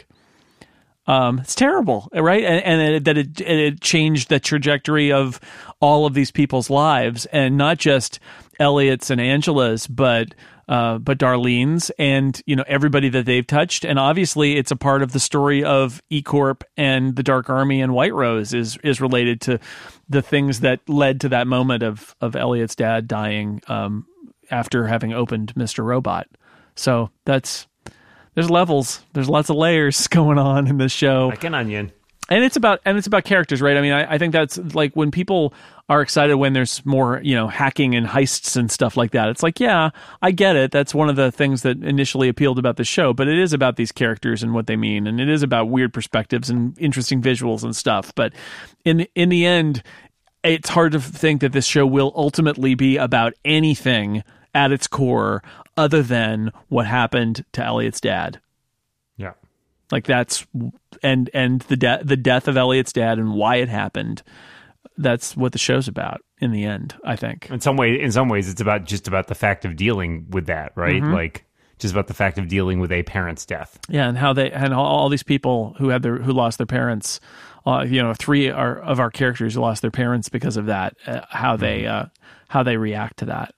Um, it's terrible, right? And, and it, that it, it changed the trajectory of all of these people's lives, and not just Elliot's and Angela's, but uh, but Darlene's, and you know everybody that they've touched. And obviously, it's a part of the story of E Corp and the Dark Army and White Rose is is related to the things that led to that moment of of Elliot's dad dying um, after having opened Mister Robot. So that's. There's levels. There's lots of layers going on in this show. Like an onion. And it's about and it's about characters, right? I mean, I, I think that's like when people are excited when there's more, you know, hacking and heists and stuff like that. It's like, yeah, I get it. That's one of the things that initially appealed about the show. But it is about these characters and what they mean, and it is about weird perspectives and interesting visuals and stuff. But in in the end, it's hard to think that this show will ultimately be about anything at its core other than what happened to Elliot's dad. Yeah. Like that's and and the de- the death of Elliot's dad and why it happened. That's what the show's about in the end, I think. In some way, in some ways, it's about just about the fact of dealing with that, right? Mm-hmm. Like just about the fact of dealing with a parent's death. Yeah, and how they and all, all these people who had their who lost their parents. Uh, you know, three are, of our characters who lost their parents because of that. Uh, how mm-hmm. they uh, how they react to that.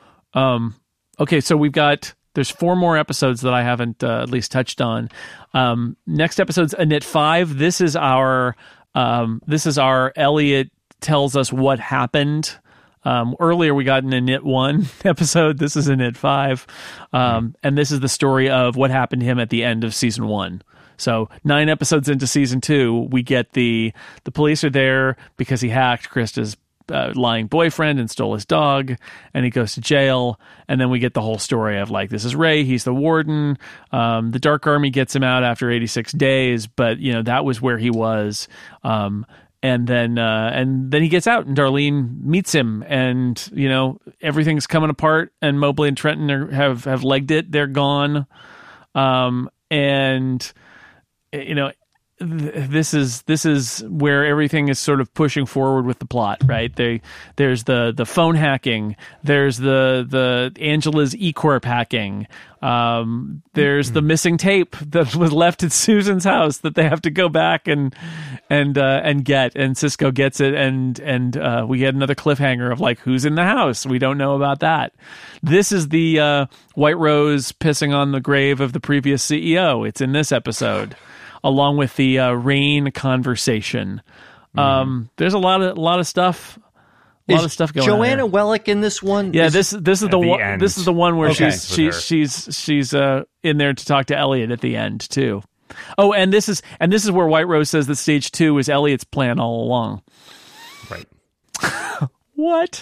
Um. Okay, so we've got. There's four more episodes that I haven't uh, at least touched on. Um, next episode's Annette five. This is our um, this is our Elliot tells us what happened. Um, earlier we got an Annette one episode. This is Annette five, um, mm-hmm. and this is the story of what happened to him at the end of season one. So nine episodes into season two, we get the the police are there because he hacked Krista's Uh, lying boyfriend and stole his dog, and he goes to jail. And then we get the whole story of like, this is Ray, he's the warden. Um, the Dark Army gets him out after eighty-six days, but you know that was where he was. Um, and then uh, and then he gets out, and Darlene meets him, and you know everything's coming apart. And Mobley and Trenton are, have have legged it; they're gone. Um, and you know. This is this is where everything is sort of pushing forward with the plot, right? They there's the the phone hacking, there's the the Angela's E Corp hacking, um, there's mm-hmm. the missing tape that was left at Susan's house that they have to go back and and uh, and get, and Cisco gets it, and and uh, we get another cliffhanger of like who's in the house. We don't know about that. This is the uh, White Rose pissing on the grave of the previous C E O. It's in this episode. Along with the uh, rain conversation, um, mm. there's a lot of a lot of stuff, a lot is of stuff going Joanna on. Joanna Wellick in this one? Yeah, is this this is the, the one. end. This is the one where Okay. she's she's she's she's uh, in there to talk to Elliot at the end too. Oh, and this is and this is where White Rose says that stage two is Elliot's plan all along. Right. What?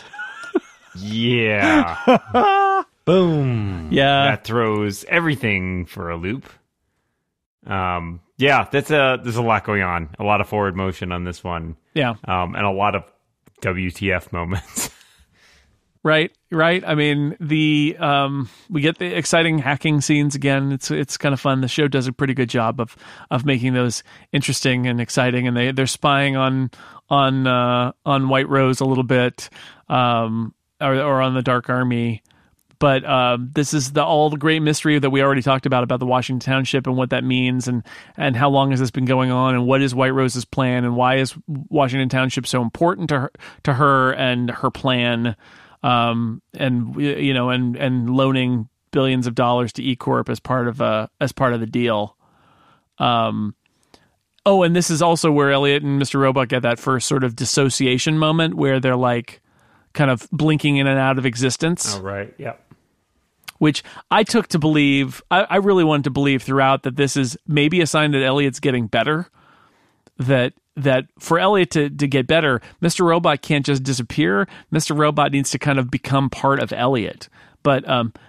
Yeah. Boom. Yeah. That throws everything for a loop. Um. Yeah, that's a there's a lot going on. A lot of forward motion on this one. Yeah. Um, and a lot of W T F moments. Right, right. I mean, the um, we get the exciting hacking scenes again. It's it's kind of fun. The show does a pretty good job of of making those interesting and exciting. And they they're spying on on uh, on White Rose a little bit, um, or or on the Dark Army. But um, this is the all the great mystery that we already talked about about the Washington Township and what that means, and and how long has this been going on, and what is White Rose's plan, and why is Washington Township so important to her to her and her plan, um, and you know, and and loaning billions of dollars to E Corp as part of a as part of the deal. Um. Oh, and this is also where Elliot and Mister Robot get that first sort of dissociation moment where they're like kind of blinking in and out of existence. Oh, right. Yep. Which I took to believe, I, I really wanted to believe throughout that this is maybe a sign that Elliot's getting better. That that for Elliot to, to get better, Mister Robot can't just disappear. Mister Robot needs to kind of become part of Elliot. But um,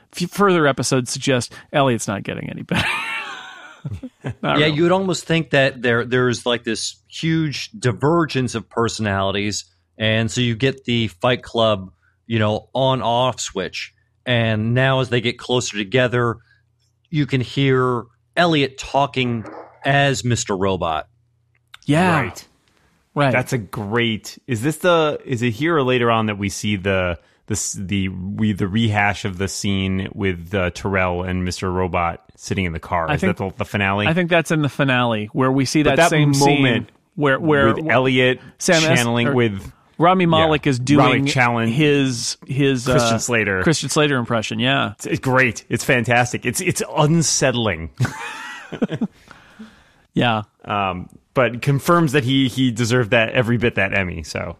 f- further episodes suggest Elliot's not getting any better. Yeah, really. you would almost think that there there's like this huge divergence of personalities, and so you get the Fight Club, you know, on-off switch. And now as they get closer together, you can hear Elliot talking as Mister Robot. Yeah. Right. Right. That's a great. Is this the? Is it here or later on that we see the the the we the rehash of the scene with uh, Terrell and Mister Robot sitting in the car? I Is think- that the, the finale? I think that's in the finale where we see that, that same moment scene where where with Elliot Sam S- channeling or- with Rami Malek Yeah. is doing Rami challenge- his his Christian uh, Slater. Christian Slater impression. Yeah. It's, it's great. It's fantastic. It's it's unsettling. Yeah. Um, but confirms that he he deserved that every bit that Emmy. So,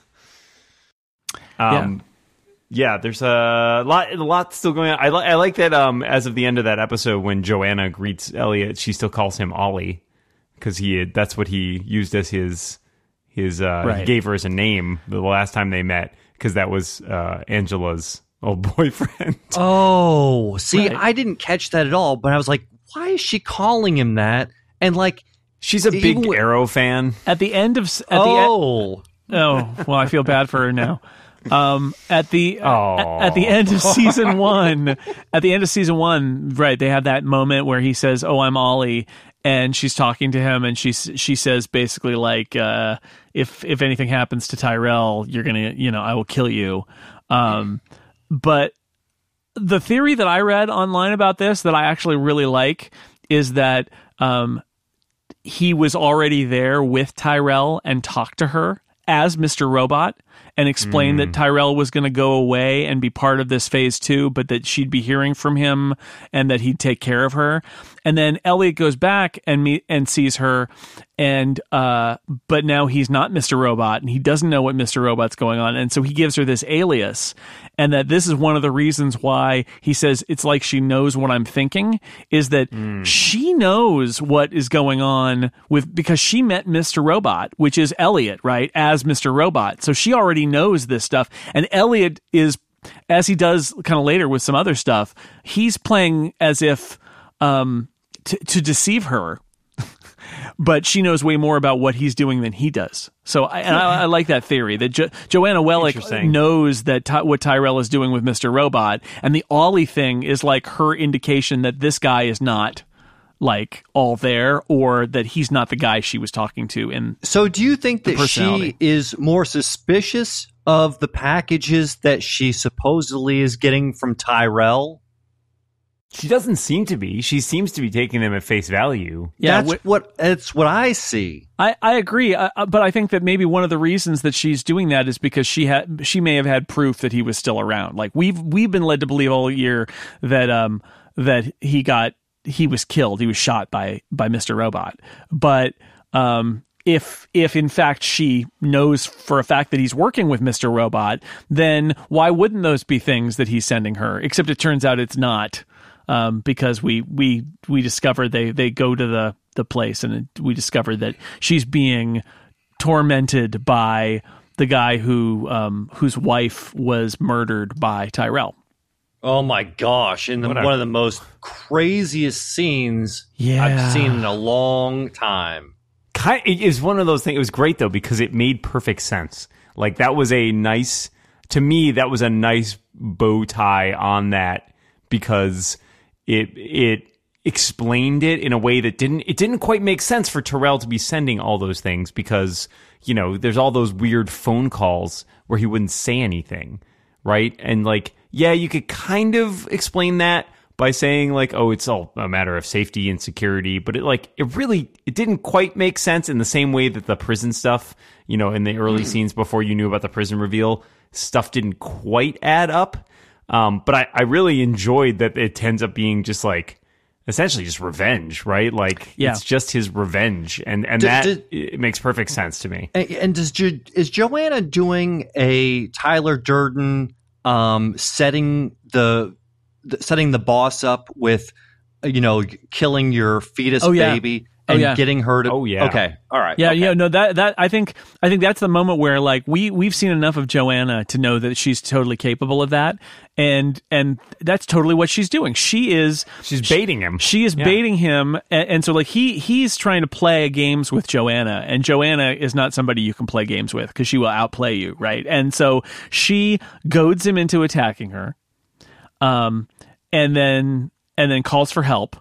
um, yeah. yeah, there's a lot a lot still going on. I li- I like that. Um, as of the end of that episode, when Joanna greets Elliot, she still calls him Ollie because he had, that's what he used as his his uh, Right. he gave her as a name the last time they met because that was uh, Angela's old boyfriend. Oh, see, Right. I didn't catch that at all, but I was like, why is she calling him that? And like, She's a big Even with- Arrow fan. At the end of s- at the end, oh, oh well, I feel bad for her now. Um, at the Aw. at, at the end of season one, at the end of season one, right? They have that moment where he says, "Oh, I'm Ollie," and she's talking to him, and she s- she says basically like, uh, "If if anything happens to Tyrell, you're gonna, you know, I will kill you." Um, but the theory that I read online about this that I actually really like is that um, he was already there with Tyrell and talked to her as Mister Robot and explained that Tyrell was going to go away and be part of this phase two, but that she'd be hearing from him and that he'd take care of her. And then Elliot goes back and meet and sees her, and uh, but now he's not Mister Robot, and he doesn't know what Mister Robot's going on, and so he gives her this alias, and that this is one of the reasons why he says it's like she knows what I'm thinking, is that she knows what is going on with because she met Mister Robot, which is Elliot, right, as Mister Robot, so she already knows this stuff, and Elliot is, as he does kind of later with some other stuff, he's playing as if um, to, to deceive her, but she knows way more about what he's doing than he does. So I, and I, I like that theory that jo- Joanna Wellick Interesting. knows that Ty- what Tyrell is doing with Mister Robot, and the Ollie thing is like her indication that this guy is not like all there, or that he's not the guy she was talking to. And so do you think that she personality. is more suspicious of the packages that she supposedly is getting from Tyrell? She doesn't seem to be. She seems to be taking them at face value. yeah, that's wh- what that's what I see. I, I agree, uh, uh, but I think that maybe one of the reasons that she's doing that is because she had she may have had proof that he was still around. Like we've we've been led to believe all year that um that he got he was killed, he was shot by by Mister Robot. But um if if in fact she knows for a fact that he's working with Mister Robot, then why wouldn't those be things that he's sending her? Except it turns out it's not. Um, because we we we discovered they they go to the the place, and we discovered that she's being tormented by the guy who um, whose wife was murdered by Tyrell. Oh my gosh! In the, What a- one of the most craziest scenes Yeah. I've seen in a long time. Kind it is one of those things. It was great though because it made perfect sense. Like that was a nice to me. That was a nice bow tie on that because it it explained it in a way that didn't it didn't quite make sense for Tyrell to be sending all those things because you know there's all those weird phone calls where he wouldn't say anything, right? And like yeah, you could kind of explain that by saying like, oh, it's all a matter of safety and security, but it like it really it didn't quite make sense in the same way that the prison stuff, you know, in the early scenes before you knew about the prison reveal, stuff didn't quite add up. Um, but I, I really enjoyed that it ends up being just like essentially just revenge, right? Like Yeah. it's just his revenge, and and D- that d- it makes perfect sense to me. And, and does jo- is Joanna doing a Tyler Durden um, setting the, the setting the boss up with, uh, you know, killing your fetus Oh, yeah. baby and yeah. getting her to. Oh, yeah. Okay. All right. Yeah, okay. yeah, no, that that I think I think that's the moment where like we we've seen enough of Joanna to know that she's totally capable of that, and and that's totally what she's doing. She is She's baiting him. She is Yeah. baiting him, and, and so like he he's trying to play games with Joanna, and Joanna is not somebody you can play games with because she will outplay you, right? And so she goads him into attacking her, um, and then and then calls for help.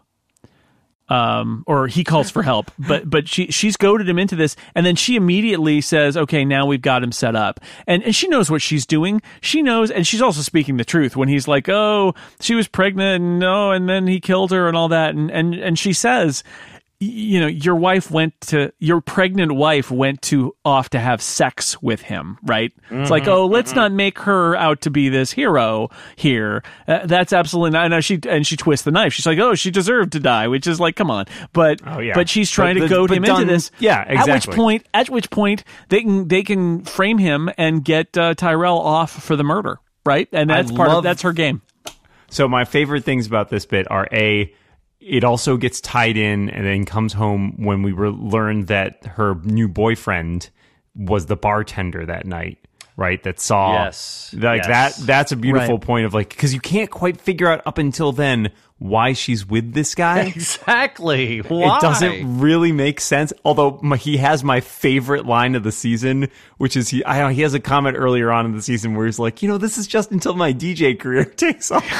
Um, or he calls for help, but but she she's goaded him into this, and then she immediately says, "Okay, now we've got him set up," and and she knows what she's doing. She knows, and she's also speaking the truth when he's like, "Oh, she was pregnant, and no, and then he killed her, and all that," and and and she says, you know, your wife went to your pregnant wife went to off to have sex with him, right? Mm-hmm, it's like, oh, let's mm-hmm. not make her out to be this hero here. Uh, that's absolutely not. And she and she twists the knife. She's like, oh, she deserved to die, which is like, come on. But oh, yeah. but she's trying but to the, goad him done, into this. Yeah, exactly. At which point, at which point, they can they can frame him and get uh, Tyrell off for the murder, right? And that's I part love, of that's her game. So my favorite things about this bit are a. It also gets tied in and then comes home when we were learned that her new boyfriend was the bartender that night, right? That saw yes, like yes. that. That's a beautiful right. point of like, because you can't quite figure out up until then why she's with this guy. Exactly. Why? It doesn't really make sense. Although my, he has my favorite line of the season, which is he. I don't know, he has a comment earlier on in the season where he's like, you know, this is just until my D J career takes off.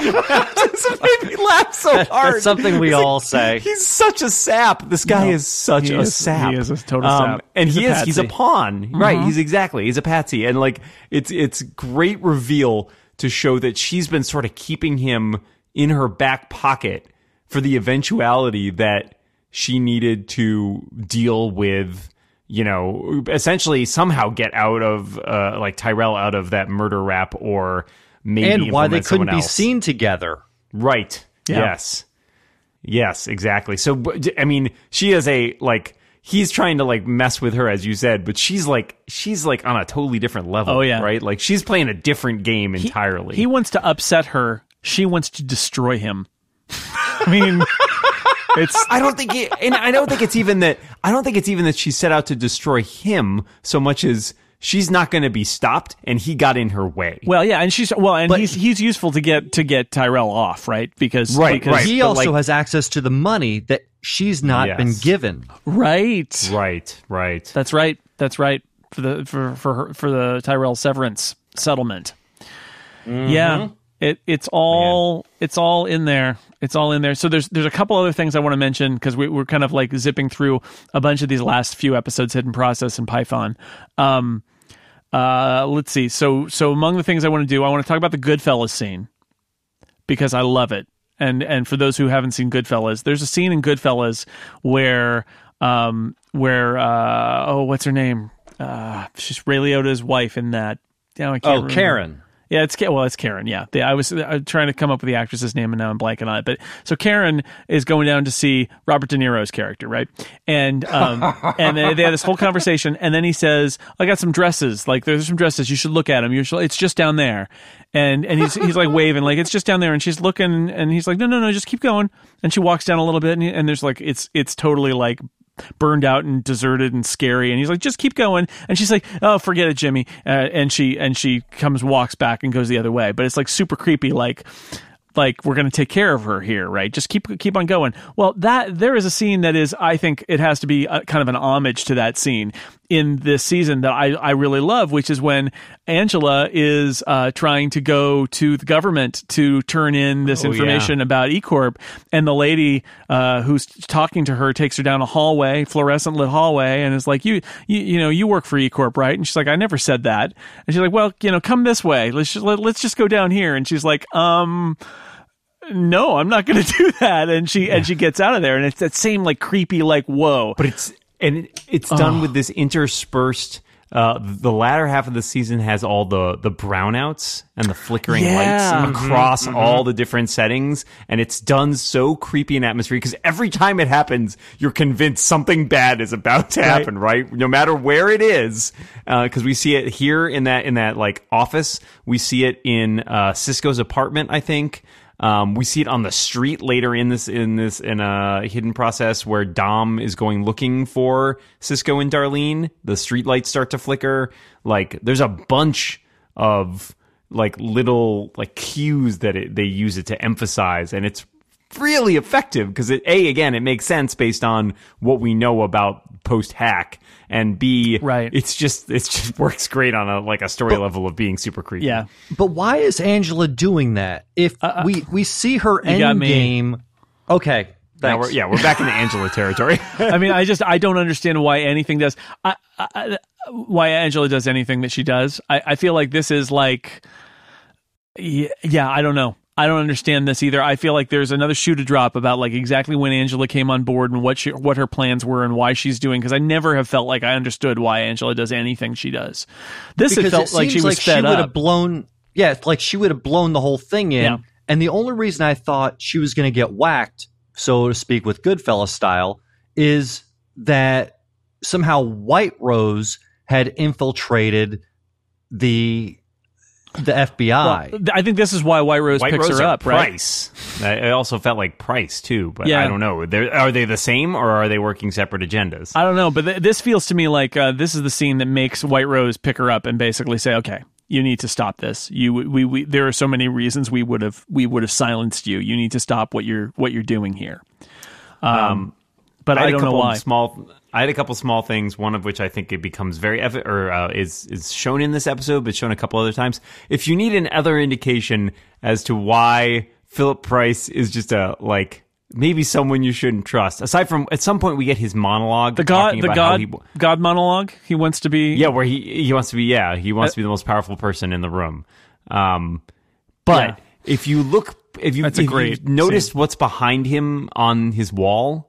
Just made me laugh so hard. That's something we He's all like, say. He's such a sap. This guy No, is such he a is- sap. he is a total Um, sap. and He's he a is. He's a patsy. pawn, right? He's exactly. He's a patsy, and like it's it's great reveal to show that she's been sort of keeping him in her back pocket for the eventuality that she needed to deal with, you know, essentially somehow get out of uh, like Tyrell out of that murder rap, or maybe and why they implement couldn't someone be else. seen together. Right. Yeah. Yes. Yes, exactly. So, but, I mean, she is a, like, he's trying to, like, mess with her, as you said, but she's, like, she's, like, on a totally different level. Oh, yeah. Right? Like, she's playing a different game He- entirely. He wants to upset her. She wants to destroy him. I mean, it's I don't think it, and I don't think it's even that, I don't think it's even that she set out to destroy him so much as she's not going to be stopped, and he got in her way. well, yeah, and she's well, and But- he's he's useful to get to get Tyrell off, right? Because Right, because, right. He but, also like- has access to the money that she's not Yes. been given. right, Right, right. That's right. That's right for the for for her, for the Tyrell severance settlement. Yeah, it it's all it's all in there. It's all in there. So there's there's a couple other things I want to mention because we, we're kind of like zipping through a bunch of these last few episodes, Hidden Process and Python. Um, uh, let's see. So so among the things I want to do, I want to talk about the Goodfellas scene because I love it. And and for those who haven't seen Goodfellas, there's a scene in Goodfellas where um where uh oh what's her name? Uh, she's Ray Liotta's wife in that. Yeah, I can't Oh, remember. Karen. Yeah, it's Ka- well, it's Karen. Yeah, the, I was uh, trying to come up with the actress's name, and now I'm blanking on it. But so Karen is going down to see Robert De Niro's character, right? And um, and they, they had this whole conversation, and then he says, "I got some dresses. Like, there's some dresses. You should look at them. You should, it's just down there." And and he's he's like waving, like it's just down there, and she's looking, and he's like, "No, no, no, just keep going." And she walks down a little bit, and, he, and there's like it's it's totally like burned out and deserted and scary, and he's like, just keep going. And she's like, oh, forget it, Jimmy. Uh, and she and she comes, walks back, and goes the other way. But it's like super creepy, like like we're going to take care of her here, right? Just keep keep on going. Well, that there is a scene that is, I think it has to be a, kind of an homage to that scene in this season that I, I really love, which is when Angela is uh, trying to go to the government to turn in this Oh, information about E-Corp, and the lady uh, who's talking to her takes her down a hallway, fluorescent lit hallway, and is like, you, you you know, you work for E-Corp, right? And she's like, I never said that. And she's like, well, you know, come this way. Let's just, let, let's just go down here. And she's like, um... no, I'm not going to do that. And she and she gets out of there, and it's that same like creepy, like whoa. But it's and it, it's done with this interspersed. Uh, the latter half of the season has all the the brownouts and the flickering Yeah. lights across all the different settings, and it's done so creepy and atmospheric because every time it happens, you're convinced something bad is about to happen, right? No matter where it is, because we see it here in that in that like office, we see it in uh, Cisco's apartment, I think. Um, we see it on the street later in this in this in a hidden process where Dom is going looking for Cisco and Darlene. The street lights start to flicker. Like there's a bunch of like little like cues that it, they use it to emphasize, and it's really effective because it a again it makes sense based on what we know about post hack, and b right. it's just it just works great on a like a story but, level of being super creepy. Yeah, but why is Angela doing that? If uh, we we see her end game, okay. Now we're, yeah, we're back in the Angela territory. I mean, I just I don't understand why anything does. I, I, why Angela does anything that she does. I, I feel like this is like, yeah, yeah, I don't know. I don't understand this either. I feel like there's another shoe to drop about like exactly when Angela came on board and what she, what her plans were and why she's doing. Because I never have felt like I understood why Angela does anything she does. This because it felt it like she was like fed she would up. have blown. Yeah, it's like she would have blown the whole thing in. Yeah. And the only reason I thought she was going to get whacked, so to speak, with Goodfellas style, is that somehow White Rose had infiltrated the the F B I. Well, I think this is why White Rose White picks Rose her or up, right? Price. I also felt like Price too, but Yeah. I don't know. They're, are they the same or are they working separate agendas? I don't know, but th- this feels to me like uh, this is the scene that makes White Rose pick her up and basically say, "Okay, you need to stop this. You, we, we, there are so many reasons we would have, we would have silenced you. You need to stop what you're, what you're doing here." Um, um but I, I don't know why. Small, I had a couple small things. One of which I think it becomes very ev- or uh, is is shown in this episode, but shown a couple other times. If you need another indication as to why Philip Price is just a like. Maybe someone you shouldn't trust. Aside from, at some point, we get his monologue. The God, the God, he, God monologue. He wants to be. Yeah, where he he wants to be. Yeah, he wants uh, to be the most powerful person in the room. Um, but yeah. if you look, if you, That's if a great you noticed scene. What's behind him on his wall,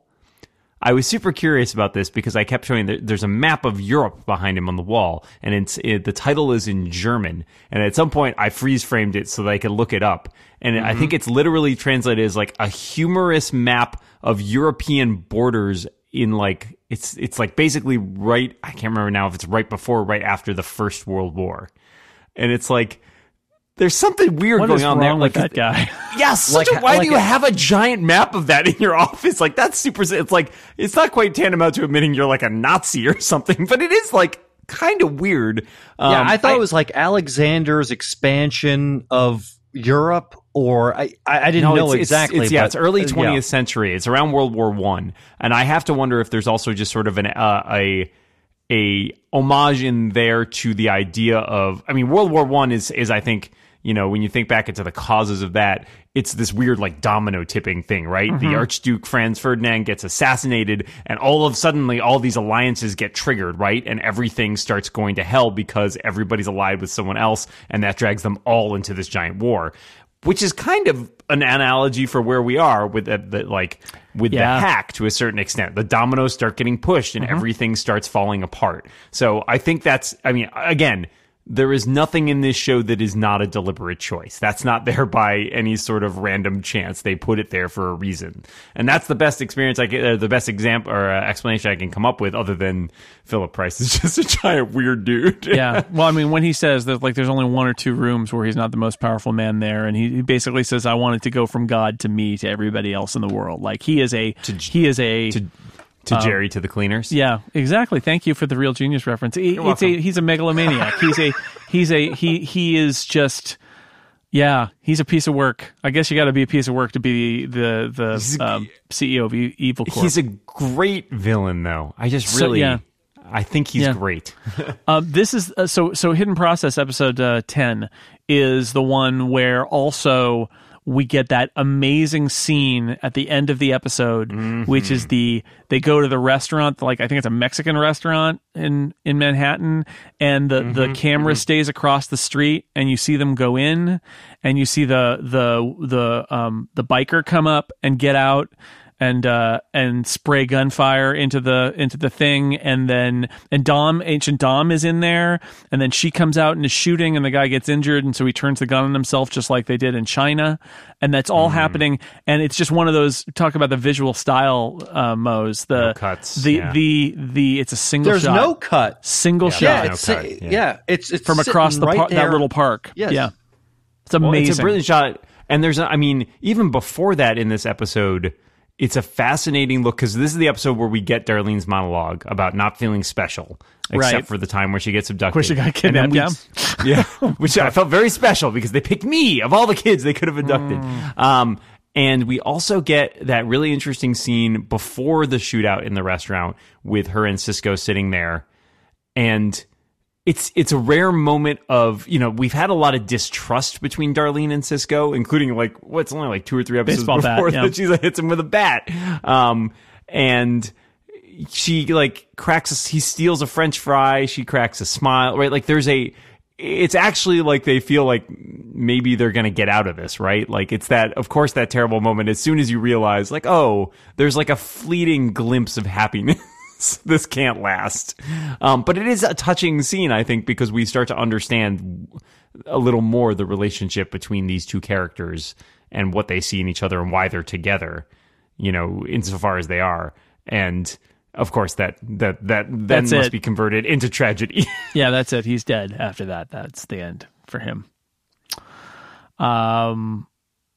I was super curious about this because I kept showing that there's a map of Europe behind him on the wall, and it's it, the title is in German. And at some point, I freeze framed it so that I could look it up. And mm-hmm. I think it's literally translated as like a humorous map of European borders in like it's it's like basically right. I can't remember now if it's right before or right after the First World War, and it's like. There's something weird what going is on wrong there. With like that guy. Yeah, such like, a, why like do you a, have a giant map of that in your office? Like that's super. It's like it's not quite tantamount to admitting you're like a Nazi or something, but it is like kind of weird. Um, yeah, I thought I, it was like Alexander's expansion of Europe, or I I didn't no, know it's, exactly. It's, it's, yeah, but, it's early twentieth yeah. century. It's around World War One, and I have to wonder if there's also just sort of an uh, a a homage in there to the idea of. I mean, World War One is is I think. You know, when you think back into the causes of that, it's this weird like domino tipping thing, right? Mm-hmm. The Archduke Franz Ferdinand gets assassinated, and all of suddenly all these alliances get triggered, right? And everything starts going to hell because everybody's allied with someone else, and that drags them all into this giant war. Which is kind of an analogy for where we are with the, the like with yeah. the hack to a certain extent. The dominoes start getting pushed, and mm-hmm. everything starts falling apart. So I think that's, I mean, again. There is nothing in this show that is not a deliberate choice. That's not there by any sort of random chance. They put it there for a reason, and that's the best experience I can, uh, the best example or uh, explanation I can come up with, other than Philip Price is just a giant weird dude. Yeah, well, I mean, when he says that, like, there's only one or two rooms where he's not the most powerful man there, and he, he basically says, "I wanted to go from God to me to everybody else in the world." Like he is a to, he is a. To, To um, Jerry to the cleaners. Yeah, exactly. Thank you for the Real Genius reference. He, it's a, he's a megalomaniac. he's a he's a he he is just yeah. He's a piece of work. I guess you got to be a piece of work to be the the a, um, C E O of e- Evil Corp. He's a great villain, though. I just really, so, yeah. I think he's yeah. great. um, this is uh, so so. Hidden Process episode uh, ten is the one where also. We get that amazing scene at the end of the episode, mm-hmm. which is the they go to the restaurant, like I think it's a Mexican restaurant in, in Manhattan, and the, mm-hmm. the camera mm-hmm. stays across the street, and you see them go in, and you see the the the um the biker come up and get out. And uh, and spray gunfire into the into the thing, and then and Dom, ancient Dom, is in there, and then she comes out and is shooting, and the guy gets injured, and so he turns the gun on himself, just like they did in China, and that's all mm. happening, and it's just one of those talk about the visual style, uh, Mose, the no cuts, the, yeah. the the it's a single. There's shot. no cut, single yeah, shot, yeah, no it's, cut. Yeah. yeah, it's it's from across the right par- there. that little park, yes. yeah, it's amazing. Well, it's a brilliant shot. And there's, a, I mean, even before that in this episode, it's a fascinating look because this is the episode where we get Darlene's monologue about not feeling special, except right. for the time where she gets abducted. Where she got kidnapped, we, yeah. yeah, which I felt very special because they picked me of all the kids they could have abducted. Mm. Um, and we also get that really interesting scene before the shootout in the restaurant with her and Sisko sitting there. And it's it's a rare moment of, you know, we've had a lot of distrust between Darlene and Sisko, including like, what's only like two or three episodes Baseball before bat, yeah. that she like, hits him with a bat. Um, and she like cracks, a, he steals a French fry. She cracks a smile, right? Like there's a, it's actually like they feel like maybe they're going to get out of this, right? Like it's that, of course, that terrible moment as soon as you realize like, oh, there's like a fleeting glimpse of happiness. This can't last. Um, but it is a touching scene, I think, because we start to understand a little more the relationship between these two characters and what they see in each other and why they're together, you know, insofar as they are. And of course, that that that then That's must it. be converted into tragedy. Yeah, that's it. He's dead after that. That's the end for him. Um,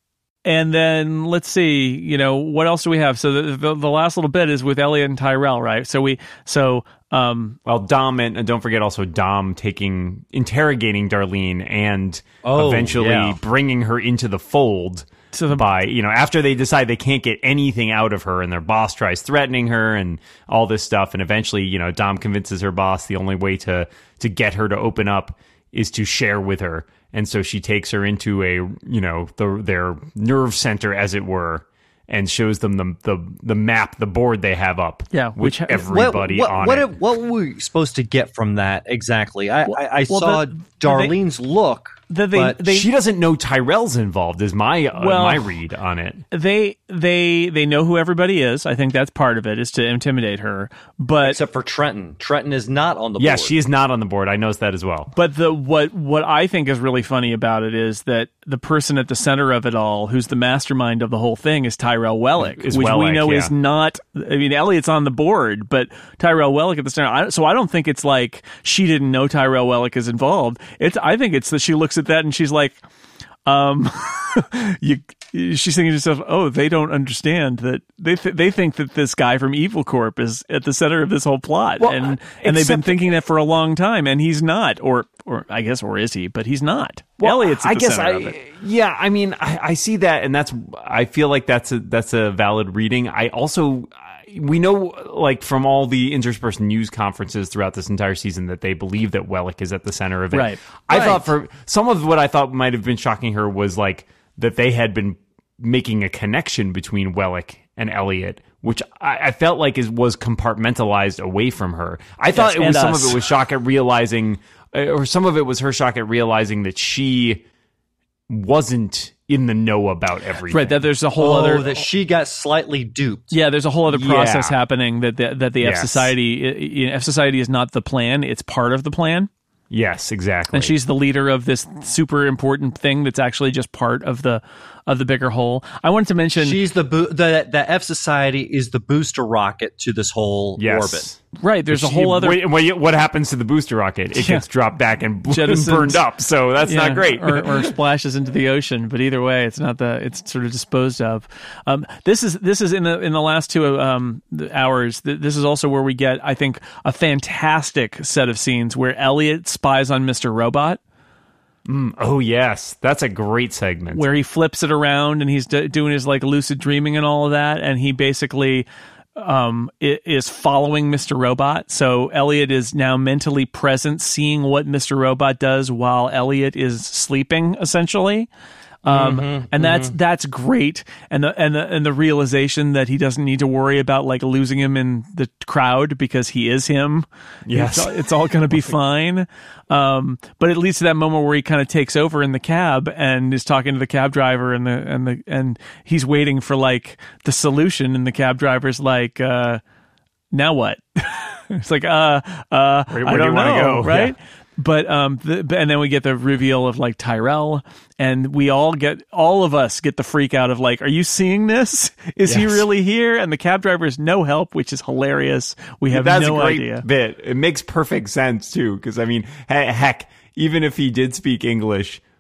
and then let's see, you know, what else do we have? So the, the the last little bit is with Elliot and Tyrell, right? So we so um well, Dom and, and don't forget also Dom taking interrogating Darlene and Oh, eventually yeah. bringing her into the fold. So the, by, you know, after they decide they can't get anything out of her and their boss tries threatening her and all this stuff. And eventually, you know, Dom convinces her boss the only way to, to get her to open up is to share with her. And so she takes her into a, you know, the, their nerve center, as it were, and shows them the, the, the map, the board they have up. Yeah, with which- everybody what, on what, it. What, what were we supposed to get from that exactly? I, I, I well, saw the- Darlene's look, the- they- but they- She doesn't know Tyrell's involved, is my uh, Well- my read on it. they they they know who everybody is. I think that's part of it, is to intimidate her. But except for Trenton. Trenton is not on the Yeah, board. she is not on the board. I noticed that as well. But the what what I think is really funny about it is that the person at the center of it all, who's the mastermind of the whole thing, is Tyrell Wellick, Is which we Wellick, know yeah. is not. I mean, Elliot's on the board, but Tyrell Wellick at the center. I, so I don't think it's like she didn't know Tyrell Wellick is involved. It's I think it's that she looks at that and she's like, um, you. She's thinking to herself, "Oh, they don't understand that they th- they think that this guy from Evil Corp is at the center of this whole plot, Well, and and they've been except- thinking that for a long time, and he's not, or or I guess, or is he? But he's not. Well, Elliot's at I the guess center I, of it. yeah, I mean, I, I see that, and that's, I feel like that's a that's a valid reading. I also, we know, like from all the interspersed news conferences throughout this entire season, that they believe that Wellick is at the center of it. Right. I Right. thought for some of what I thought might have been shocking her was like that they had been making a connection between Wellick and Elliot, which I, I felt like is was compartmentalized away from her. I thought it and was some us. of it was shock at realizing, uh, or some of it was her shock at realizing that she wasn't in the know about everything. Right. That there's a whole oh, other. that she got slightly duped. yeah, there's a whole other process Yeah. happening that the, that the F Yes. Society F Society is not the plan; it's part of the plan. Yes, exactly. And she's the leader of this super important thing that's actually just part of the of the bigger whole. I wanted to mention She's the bo- the the F Society is the booster rocket to this whole yes. orbit. right. There's a She- whole other What, what- what happens to the booster rocket? It Yeah. gets dropped back and bl- Jettisoned. burned up. So that's Yeah, not great. or, or splashes into the ocean. But either way, it's not the it's sort of disposed of. Um, this is this is in the in the last two um, the hours. th- This is also where we get, I think, a fantastic set of scenes where Elliot spies on Mister Robot, Oh yes, that's a great segment. where he flips it around and he's d- doing his like lucid dreaming and all of that, and he basically um i- is following Mister Robot. So Elliot is now mentally present, seeing what Mister Robot does while Elliot is sleeping, essentially. Um, and that's that's great, and the and the and the realization that he doesn't need to worry about like losing him in the crowd because he is him. Yes. it's all, it's all going to be fine. Um, but it leads to that moment where he kind of takes over in the cab and is talking to the cab driver, and the and the and he's waiting for like the solution, and the cab driver's like, uh, "Now what?" It's like, uh, uh, Where- I where do don't you wanna know, go? right? Yeah. But um, the, and then we get the reveal of like Tyrell, and we all get, all of us get the freak out of like, are you seeing this? Is he Yes. really here? And the cab driver is no help, which is hilarious. We have That's no a great idea. bit. It makes perfect sense too, because I mean, he- heck, even if he did speak English,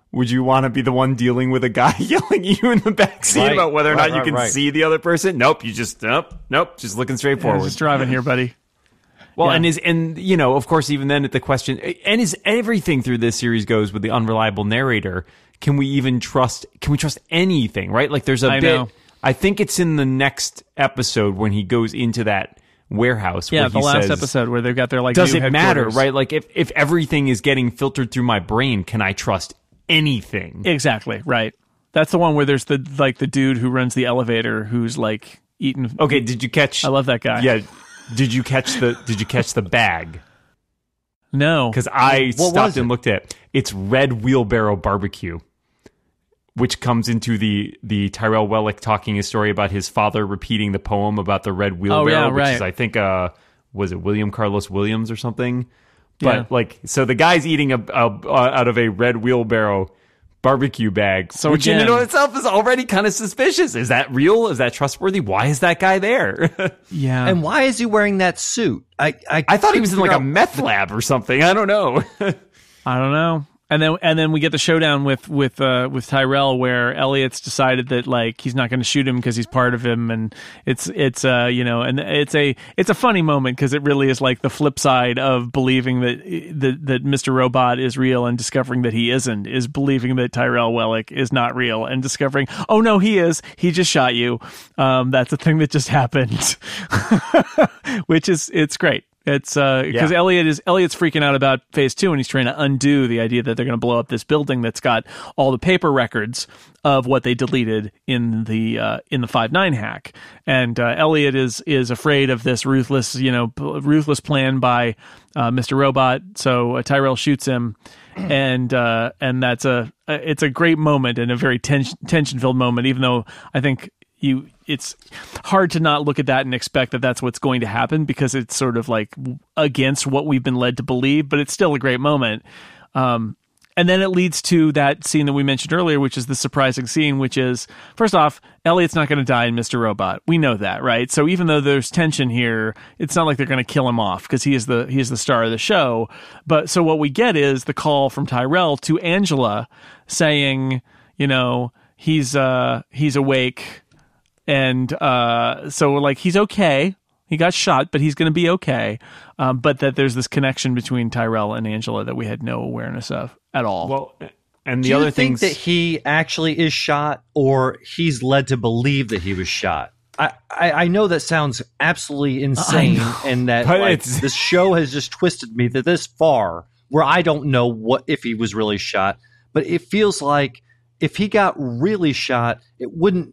would you want to be the one dealing with a guy yelling at you in the backseat Right, about whether or right, not you right, can right. see the other person? Nope, you just nope, nope, just looking straight Yeah, forward. just driving here, buddy. Well, Yeah. and is and you know, of course, even then at the question, and is everything through this series goes with the unreliable narrator. Can we even trust? Can we trust anything? Right? Like, there's a I bit. know. I think it's in the next episode when he goes into that warehouse. Yeah, where the he last says, episode where they've got their like. Does new it matter? headquarters. Right? Like, if if everything is getting filtered through my brain, can I trust anything? Exactly right. That's the one where there's the like the dude who runs the elevator who's like eating. Okay, did you catch? I love that guy. Yeah. Did you catch the? Did you catch the bag? No, Because I What stopped was and it? looked at it. It's Red Wheelbarrow Barbecue, which comes into the the Tyrell Wellick talking a story about his father repeating the poem about the red wheelbarrow, Oh, yeah, which right. is I think uh was it William Carlos Williams or something. But Yeah. like, so the guy's eating a, a, a out of a red wheelbarrow barbecue bag, So which in again- and of itself is already kind of suspicious. Is that real? Is that trustworthy? Why is that guy there? yeah. And why is he wearing that suit? I I, I thought he was in like a couldn't figure meth lab or something. I don't know. I don't know. And then and then we get the showdown with with uh, with Tyrell, where Elliot's decided that like he's not going to shoot him because he's part of him, and it's it's uh you know and it's a it's a funny moment because it really is like the flip side of believing that that that Mister Robot is real and discovering that he isn't, is believing that Tyrell Wellick is not real and discovering, oh no, he is, he just shot you. Um, that's a thing that just happened, which is it's great. It's uh because Yeah. Elliot is Elliot's freaking out about phase two, and he's trying to undo the idea that they're going to blow up this building that's got all the paper records of what they deleted in the uh, in the five nine hack. And uh, Elliot is is afraid of this ruthless, you know, p- ruthless plan by uh, Mister Robot. So uh, Tyrell shoots him, and uh, and that's a it's a great moment and a very tension tension filled moment. Even though I think you it's hard to not look at that and expect that that's what's going to happen, because it's sort of like against what we've been led to believe, but it's still a great moment. Um, and then it leads to that scene that we mentioned earlier, which is the surprising scene, which is, first off, Elliot's not going to die in Mister Robot. We know that, right? So even though there's tension here, it's not like they're going to kill him off because he is the he is the star of the show. But so what we get is the call from Tyrell to Angela saying, you know, he's uh he's awake. And uh, so, like, he's okay. He got shot, but he's going to be okay. Um, but that there's this connection between Tyrell and Angela that we had no awareness of at all. Well, and the Do you other think things that he actually is shot, or he's led to believe that he was shot? I, I, I know that sounds absolutely insane, and that But like, it's- this show has just twisted me to this far, where I don't know what if he was really shot. But it feels like if he got really shot, it wouldn't.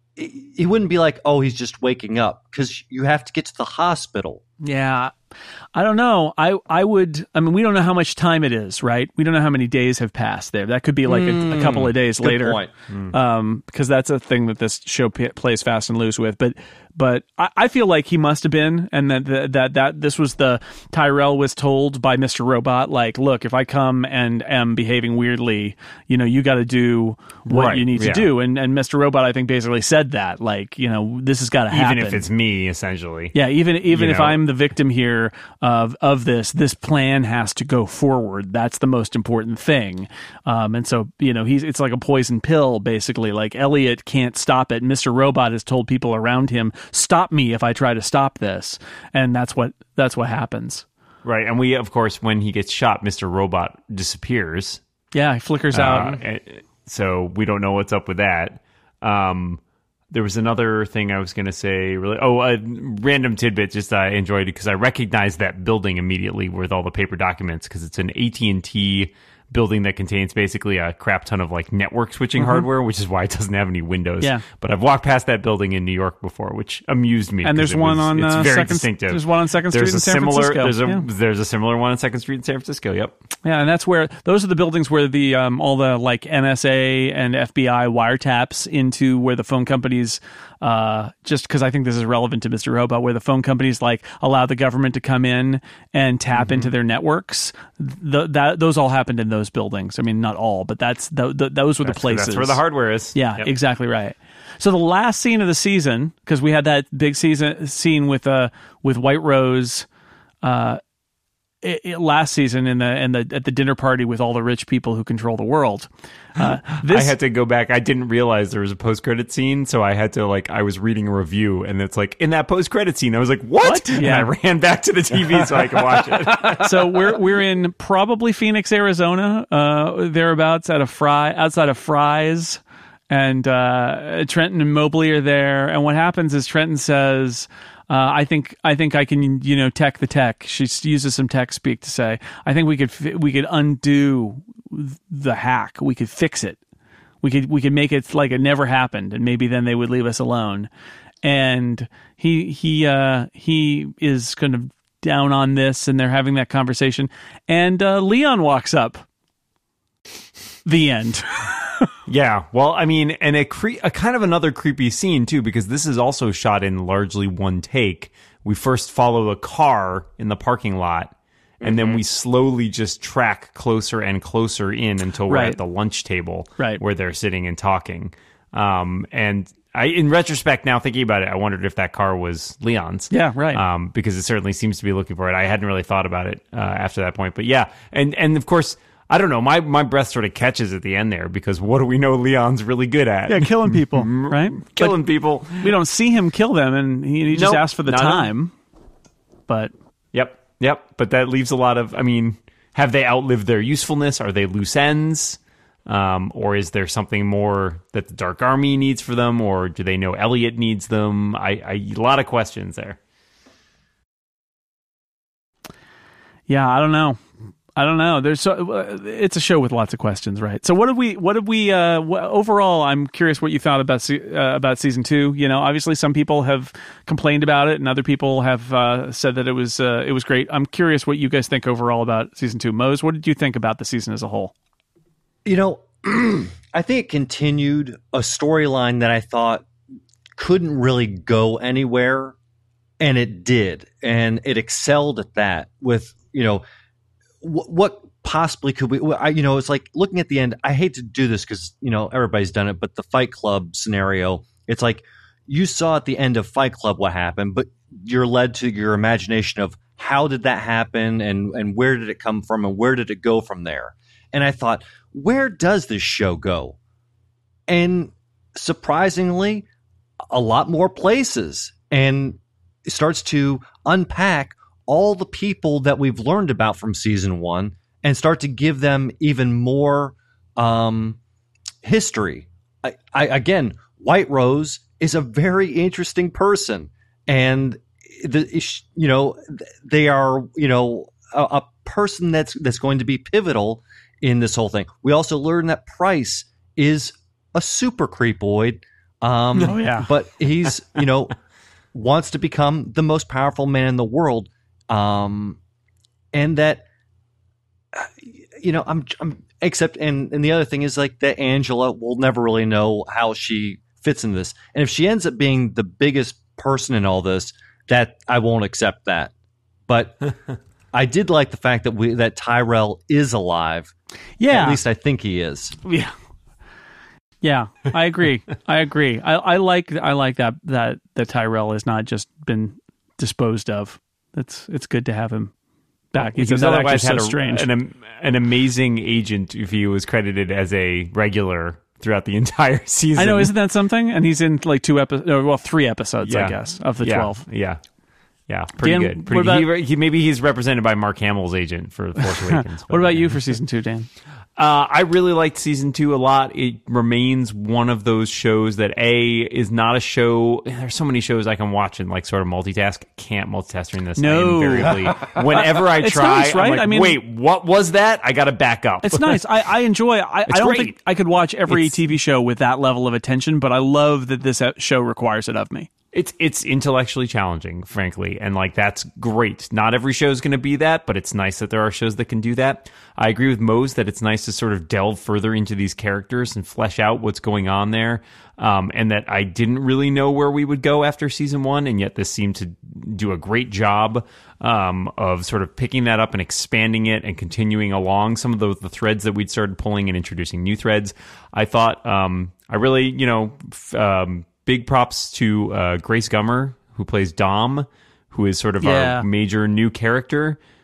He wouldn't be like, oh, he's just waking up, because you have to get to the hospital. Yeah. I don't know. I, I would, I mean, we don't know how much time it is, right? We don't know how many days have passed there. That could be like a, a couple of days Good later. point. Um, because that's a thing that this show p- plays fast and loose with. But, but I, I feel like he must have been, and that, that, that, that this was the, Tyrell was told by Mister Robot, like, look, if I come and am behaving weirdly, you know, you got to do what Right, you need to yeah. do. And, and Mister Robot, I think, basically said that, like, you know, this has got to happen. even if it's me, essentially. Yeah, even even You if know? I'm the victim here of of this, this plan has to go forward. That's the most important thing. Um, and so, you know, he's it's like a poison pill, basically. Like Elliot can't stop it. Mister Robot has told people around him, "Stop me if I try to stop this," and that's what that's what happens. Right, and we, of course, when he gets shot, Mister Robot disappears. Yeah, he flickers out. Uh, eh, so we don't know what's up with that. Um, there was another thing I was going to say. Really, oh, a random tidbit. Just I enjoyed it because I recognized that building immediately with all the paper documents, because it's an A T and T building that contains basically a crap ton of like network switching hardware, which is why it doesn't have any windows. Yeah. But I've walked past that building in New York before, which amused me. And 'cause there's it one was- on, it's uh, very Second- distinctive. there's one on Second Street There's in a San similar, Francisco. There's a Yeah. there's a similar one on Second Street in San Francisco. Yep. Yeah, and that's where those are the buildings where the um, all the like N S A and F B I wiretaps into where the phone companies, uh, just because I think this is relevant to Mister Robot, where the phone companies like allow the government to come in and tap into their networks. The, that those all happened in those buildings. I mean, not all, but that's the, the, those were That's, the places. that's where the hardware is. Yeah, Yep. exactly right. So the last scene of the season, because we had that big season scene with uh with White Rose. Uh, it, it, last season in the in the at the dinner party with all the rich people who control the world. Uh, this, I had to go back. I didn't realize there was a post credit scene, so I had to like I was reading a review, and it's like in that post credit scene, I was like, "What?" What? And Yeah. I ran back to the T V so I could watch it. So we're we're in probably Phoenix, Arizona, uh, thereabouts at a fry outside of Fry's, and uh, Trenton and Mobley are there. And what happens is Trenton says, uh, "I think I think I can you know tech the tech." She uses some tech speak to say, "I think we could fi- we could undo the hack. We could fix it. We could we could make it like it never happened, and maybe then they would leave us alone." And he he uh, he is kind of down on this, and they're having that conversation, and uh, Leon walks up. The end. Yeah, well, I mean, and a, cre- a kind of another creepy scene too, because this is also shot in largely one take. We first follow a car in the parking lot, and mm-hmm. then we slowly just track closer and closer in until we're right. at the lunch table, right. where they're sitting and talking. Um, and I, in retrospect, now thinking about it, I wondered if that car was Leon's. Yeah, right. Um, because it certainly seems to be looking for it. I hadn't really thought about it uh, after that point, but yeah, and and of course. I don't know. My my breath sort of catches at the end there because what do we know Leon's really good at? Yeah, killing people, right? Killing but people. We don't see him kill them, and he, he just nope, asks for the time. But yep, yep. But that leaves a lot of. I mean, have they outlived their usefulness? Are they loose ends? Um, or is there something more that the Dark Army needs for them? Or do they know Elliot needs them? I, I a lot of questions there. Yeah, I don't know. I don't know. There's so uh, it's a show with lots of questions, right? So what did we? What did we? Uh, wh- overall, I'm curious what you thought about se- uh, about season two. You know, obviously some people have complained about it, and other people have uh, said that it was uh, it was great. I'm curious what you guys think overall about season two. Mose, what did you think about the season as a whole? You know, I think it continued a storyline that I thought couldn't really go anywhere, and it did, and it excelled at that. With you know. What possibly could we, I, you know, it's like looking at the end. I hate to do this because, you know, everybody's done it, but the Fight Club scenario, it's like you saw at the end of Fight Club what happened, but you're led to your imagination of how did that happen and, and where did it come from and where did it go from there? And I thought, where does this show go? And surprisingly, a lot more places, and it starts to unpack all the people that we've learned about from season one and start to give them even more um, history. I, I, again, White Rose is a very interesting person, and the, you know they are you know a, a person that's that's going to be pivotal in this whole thing. We also learn that Price is a super creepoid. Um, oh yeah, but he's you know wants to become the most powerful man in the world. Um, and that, you know, I'm, I'm, except, and, and the other thing is like that Angela will never really know how she fits in this. And if she ends up being the biggest person in all this, that I won't accept that. But I did like the fact that we, that Tyrell is alive. Yeah. At least I think he is. Yeah. Yeah, I agree. I agree. I, I like, I like that, that, that Tyrell has not just been disposed of. It's it's good to have him back. He's because otherwise so had a, strange. An, an amazing agent if he was credited as a regular throughout the entire season. I know, isn't that something? And he's in like two episodes, well, three episodes, yeah. I guess, of the yeah. twelve. Yeah, yeah, pretty Dan, good. Pretty what good. about, he, he, maybe he's represented by Mark Hamill's agent for Force Awakens. What about you for season two, Dan? Uh, I really liked season two a lot. It remains one of those shows that A is not a show. There's so many shows I can watch and like sort of multitask. Can't multitask during this. No. I invariably, whenever I It's try, nice, right? I'm like, I mean, wait, what was that? I got to back up. It's nice. I, I enjoy. I, I don't great. think I could watch every It's- T V show with that level of attention, but I love that this show requires it of me. It's it's intellectually challenging, frankly, and like that's great. Not every show is going to be that, but it's nice that there are shows that can do that. I agree with Mose that it's nice to sort of delve further into these characters and flesh out what's going on there, um, and that I didn't really know where we would go after season one, and yet this seemed to do a great job um, of sort of picking that up and expanding it and continuing along some of the, the threads that we'd started pulling and introducing new threads. I thought um, I really, you know. F- um, Big props to uh, Grace Gummer, who plays Dom, who is sort of Yeah. our major new character,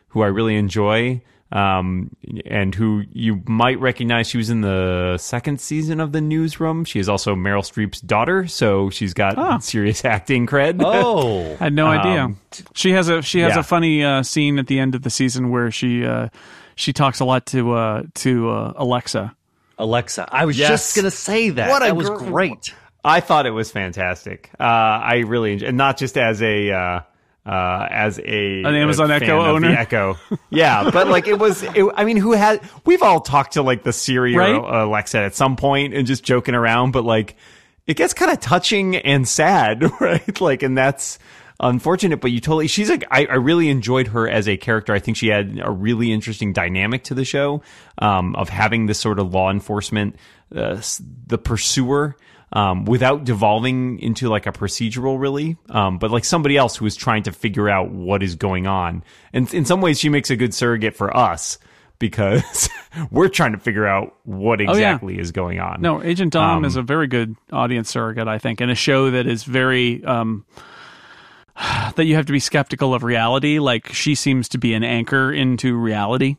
who I really enjoy, um, and who you might recognize. She was in the second season of The Newsroom. She is also Meryl Streep's daughter, so she's got Oh. serious acting cred. Oh, I had no idea. Um, She has a she has yeah. a funny uh, scene at the end of the season where she uh, she talks a lot to uh, to uh, Alexa. Alexa. I was Yes. just going to say that. What a that was gr- great. I thought it was fantastic. Uh, I really enjoyed, and not just as a uh, uh, as a An Amazon a Echo fan of owner. the Echo, yeah. But like it was, it, I mean, who had? We've all talked to like the Siri Right? or Alexa at some point and just joking around, but like it gets kind of touching and sad, right? Like, and that's unfortunate. But you totally, she's like, I, I really enjoyed her as a character. I think she had a really interesting dynamic to the show, um, of having this sort of law enforcement, uh, s- the pursuer. Um, without devolving into like a procedural, really, um, but like somebody else who is trying to figure out what is going on. And in some ways, she makes a good surrogate for us because we're trying to figure out what exactly is going on. No, Agent Dom Um, is a very good audience surrogate, I think, and a show that is very um, that you have to be skeptical of reality. Like she seems to be an anchor into reality.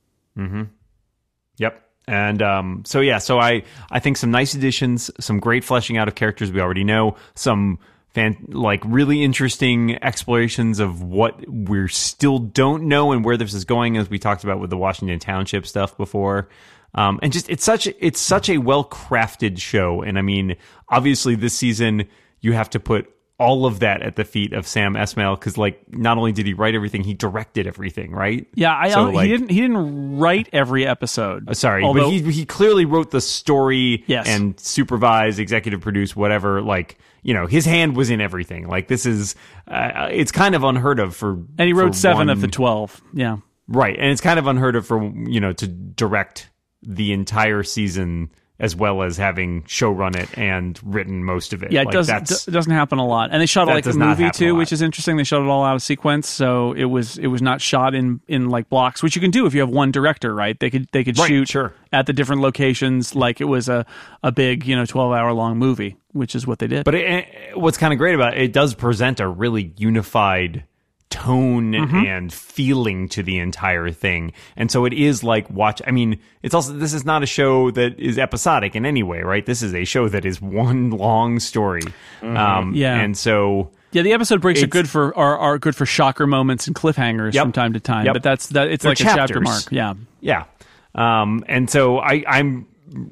Yep. And um, so, yeah, so I, I think some nice additions, some great fleshing out of characters we already know, some fan, like really interesting explorations of what we still don't know and where this is going, as we talked about with the Washington Township stuff before. Um, and just it's such it's such a well crafted show. And I mean, obviously, this season you have to put all of that at the feet of Sam Esmail because, like, not only did he write everything, he directed everything, right? Yeah, I So, he like- didn't he didn't write every episode. Uh, Sorry, although, but he he clearly wrote the story Yes. and supervised, executive produced, whatever. Like, you know, his hand was in everything. Like, this is, uh, it's kind of unheard of for. and he wrote for seven one- of the twelve. Yeah. Right, and it's kind of unheard of for, you know, to direct the entire season as well as having showrun it and written most of it. Yeah, it Like, doesn't that's- d- it doesn't happen a lot, and they shot it that like a does not movie happen a too, lot. which is interesting. They shot it all out of sequence, so it was it was not shot in, in like blocks, which you can do if you have one director, right? They could they could Right, shoot sure. at the different locations like it was a, a big you know twelve hour long movie, which is what they did. But it, it- what's kind of great about it, it does present a really unified tone and feeling to the entire thing. And so it is like watch, I mean, it's also, this is not a show that is episodic in any way, right? This is a show that is one long story. Um, Yeah. And so, yeah, the episode breaks are It's- good for are, are good for shocker moments and cliffhangers Yep. from time to time. Yep. But that's that it's They're like a chapter chapters. mark. Yeah. yeah. Um, and so I, I'm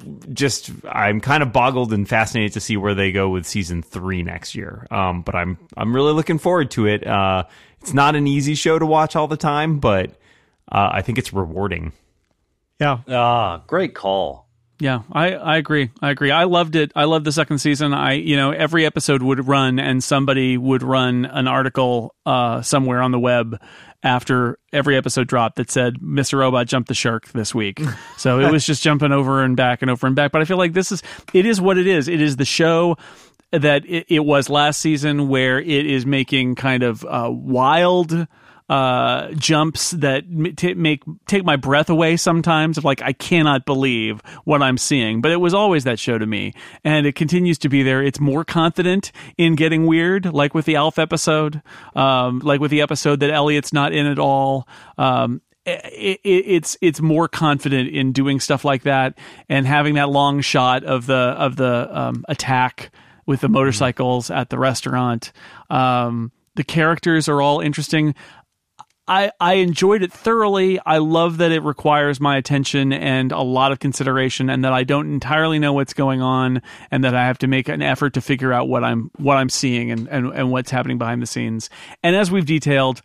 just, I'm kind of boggled and fascinated to see where they go with season three next year. Um, but I'm, I'm really looking forward to it. Uh, it's not an easy show to watch all the time, but, uh, I think it's rewarding. Yeah. Ah, great call. Yeah, I, I agree. I agree. I loved it. I loved the second season. I, you know, every episode would run and somebody would run an article uh, somewhere on the web after every episode dropped that said, Mister Robot jumped the shark this week. So it was just jumping over and back and over and back. But I feel like this is, it is what it is. It is the show that it, it was last season where it is making kind of uh, wild uh jumps that m- t- make take my breath away sometimes of like I cannot believe what I'm seeing, but it was always that show to me, and it continues to be there. It's more confident in getting weird, like with the Alf episode, um like with the episode that Elliot's not in at all. um It, it, it's it's more confident in doing stuff like that and having that long shot of the of the um, attack with the motorcycles at the restaurant. Um, the characters are all interesting. I, I enjoyed it thoroughly. I love that it requires my attention and a lot of consideration, and that I don't entirely know what's going on, and that I have to make an effort to figure out what I'm what I'm seeing and, and, and what's happening behind the scenes. And as we've detailed,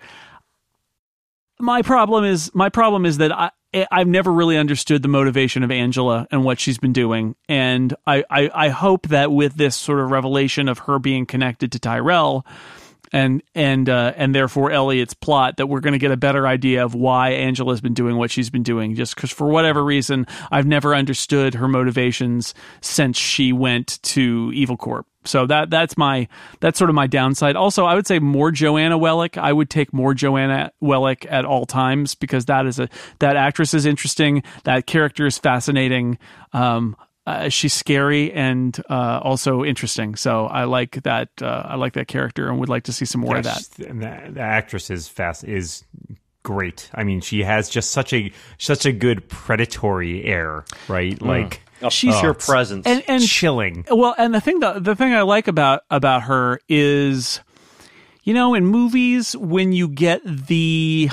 my problem is my problem is that I I've never really understood the motivation of Angela and what she's been doing, and I, I, I hope that with this sort of revelation of her being connected to Tyrell, and and uh, and therefore Elliot's plot, that we're going to get a better idea of why Angela's been doing what she's been doing. Just because for whatever reason I've never understood her motivations since she went to Evil Corp. So that that's my that's sort of my downside. Also, I would say more Joanna Wellick. I would take more Joanna Wellick at all times, because that is a that actress is interesting. That character is fascinating. Um, Uh, she's scary and uh, also interesting, so I like that. Uh, I like that character, and would like to see some more of that. And the, the actress is fast is great. I mean, she has just such a such a good predatory air, right? Mm. Like a she's your presence and, and chilling. Well, and the thing the, the thing I like about about her is, you know, in movies when you get the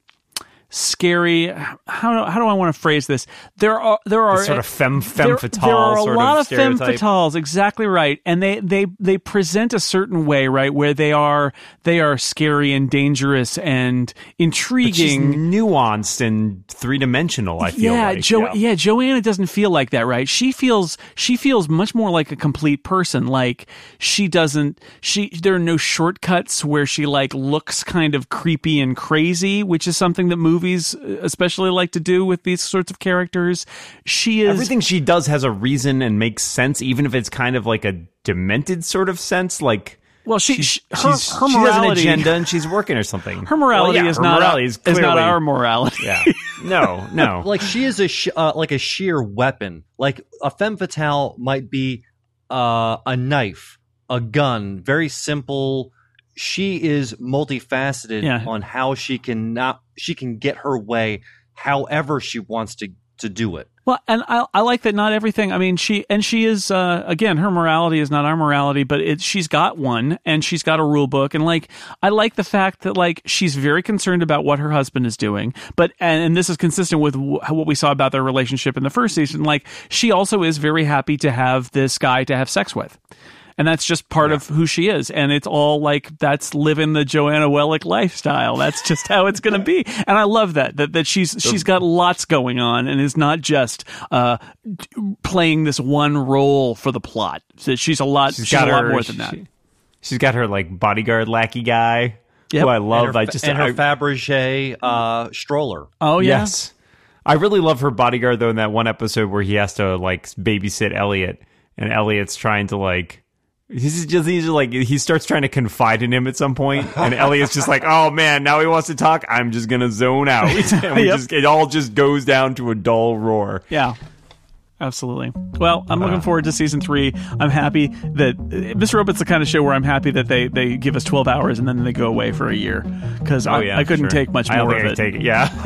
scary, how do, how do I want to phrase this? There are there are the sort of femme femme there, fatale. There are a sort lot of, of femme stereotype. fatales, exactly right, and they, they they present a certain way, right, where they are they are scary and dangerous and intriguing, but she's nuanced and three dimensional. I feel yeah, like jo- yeah. yeah, Joanna doesn't feel like that, right? She feels she feels much more like a complete person. Like she doesn't she there are no shortcuts where she like looks kind of creepy and crazy, which is something that movies especially like to do with these sorts of characters. She is everything she does has a reason and makes sense, even if it's kind of like a demented sort of sense. Like, well, she, she's, she her, she's, her she morality, has an agenda and she's working or something. Her morality well, yeah, is her not morality is, is not clearly, our morality. Yeah, no, no. Like she is a sh- uh, like a sheer weapon. Like a femme fatale might be uh, a knife, a gun, very simple. She is multifaceted Yeah. on how she can not she can get her way however she wants to to do it. Well, and I I like that not everything. I mean, she and she is uh, again, her morality is not our morality, but it, she's got one and she's got a rule book, and like I like the fact that like she's very concerned about what her husband is doing, but and, and this is consistent with w- what we saw about their relationship in the first season. Like she also is very happy to have this guy to have sex with. And that's just part yeah. of who she is. And it's all like, that's living the Joanna Wellick lifestyle. That's just how it's going to be. And I love that, that, that she's, she's got lots going on and is not just, uh, playing this one role for the plot. So she's a lot, she's, she's a lot her, more than that. She, she's got her like bodyguard lackey guy. Yep. Who I love. And her, I just, and her I, Fabergé uh, stroller. Oh, yeah. Yes. I really love her bodyguard though in that one episode where he has to like babysit Elliot and Elliot's trying to like, He's just he's just like he starts trying to confide in him at some point, and Elliot's just like, "Oh man, now he wants to talk. I'm just gonna zone out." And we Yep. just it all just goes down to a dull roar. Yeah. Absolutely. Well, I'm looking forward to season three. I'm happy that Mister Robot's the kind of show where I'm happy that they, they give us twelve hours and then they go away for a year because Oh, I, yeah, I couldn't sure. take much I don't more think of I it. can take it.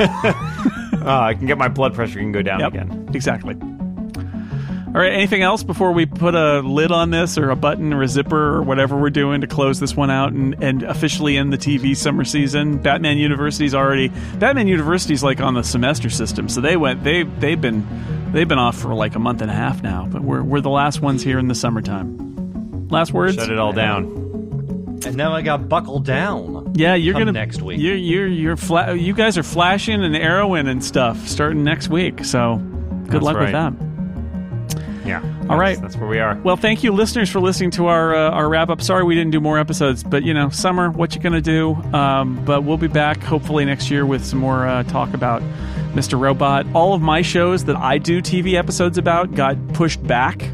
Yeah, uh, I can get my blood pressure can go down Yep, again. exactly. All right, anything else before we put a lid on this or a button or a zipper or whatever we're doing to close this one out and, and officially end the T V summer season? Batman University's already Batman University's like on the semester system, so they went they they've been they've been off for like a month and a half now, but we're we're the last ones here in the summertime. Last words? Shut it all down. And now I got buckled down. Yeah, you're Come gonna next week. You're you're you're fla- you guys are flashing and arrowing and stuff starting next week. So good That's luck with right. that. Yeah. All right. That's, that's where we are. Well, thank you, listeners, for listening to our uh, our wrap up. Sorry we didn't do more episodes, but you know, summer, what you gonna do? Um, but we'll be back hopefully next year with some more uh, talk about Mister Robot. All of my shows that I do T V episodes about got pushed back.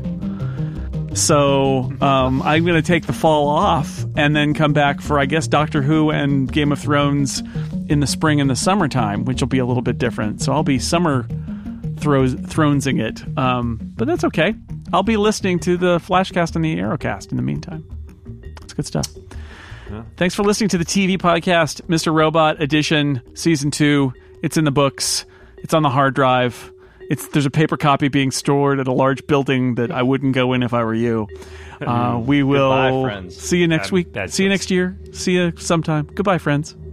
So um, I'm going to take the fall off and then come back for, I guess, Doctor Who and Game of Thrones in the spring and the summertime, which will be a little bit different. So I'll be summer throws thronesing it. Um, but that's okay. I'll be listening to the Flashcast and the Arrowcast in the meantime. It's good stuff. Yeah. Thanks for listening to the T V podcast, Mister Robot Edition, Season two. It's in the books. It's on the hard drive. It's there's a paper copy being stored at a large building that I wouldn't go in if I were you. Uh, we will Goodbye, friends. see you next Bad- week. bad see you choice. next year. See you sometime. Goodbye, friends.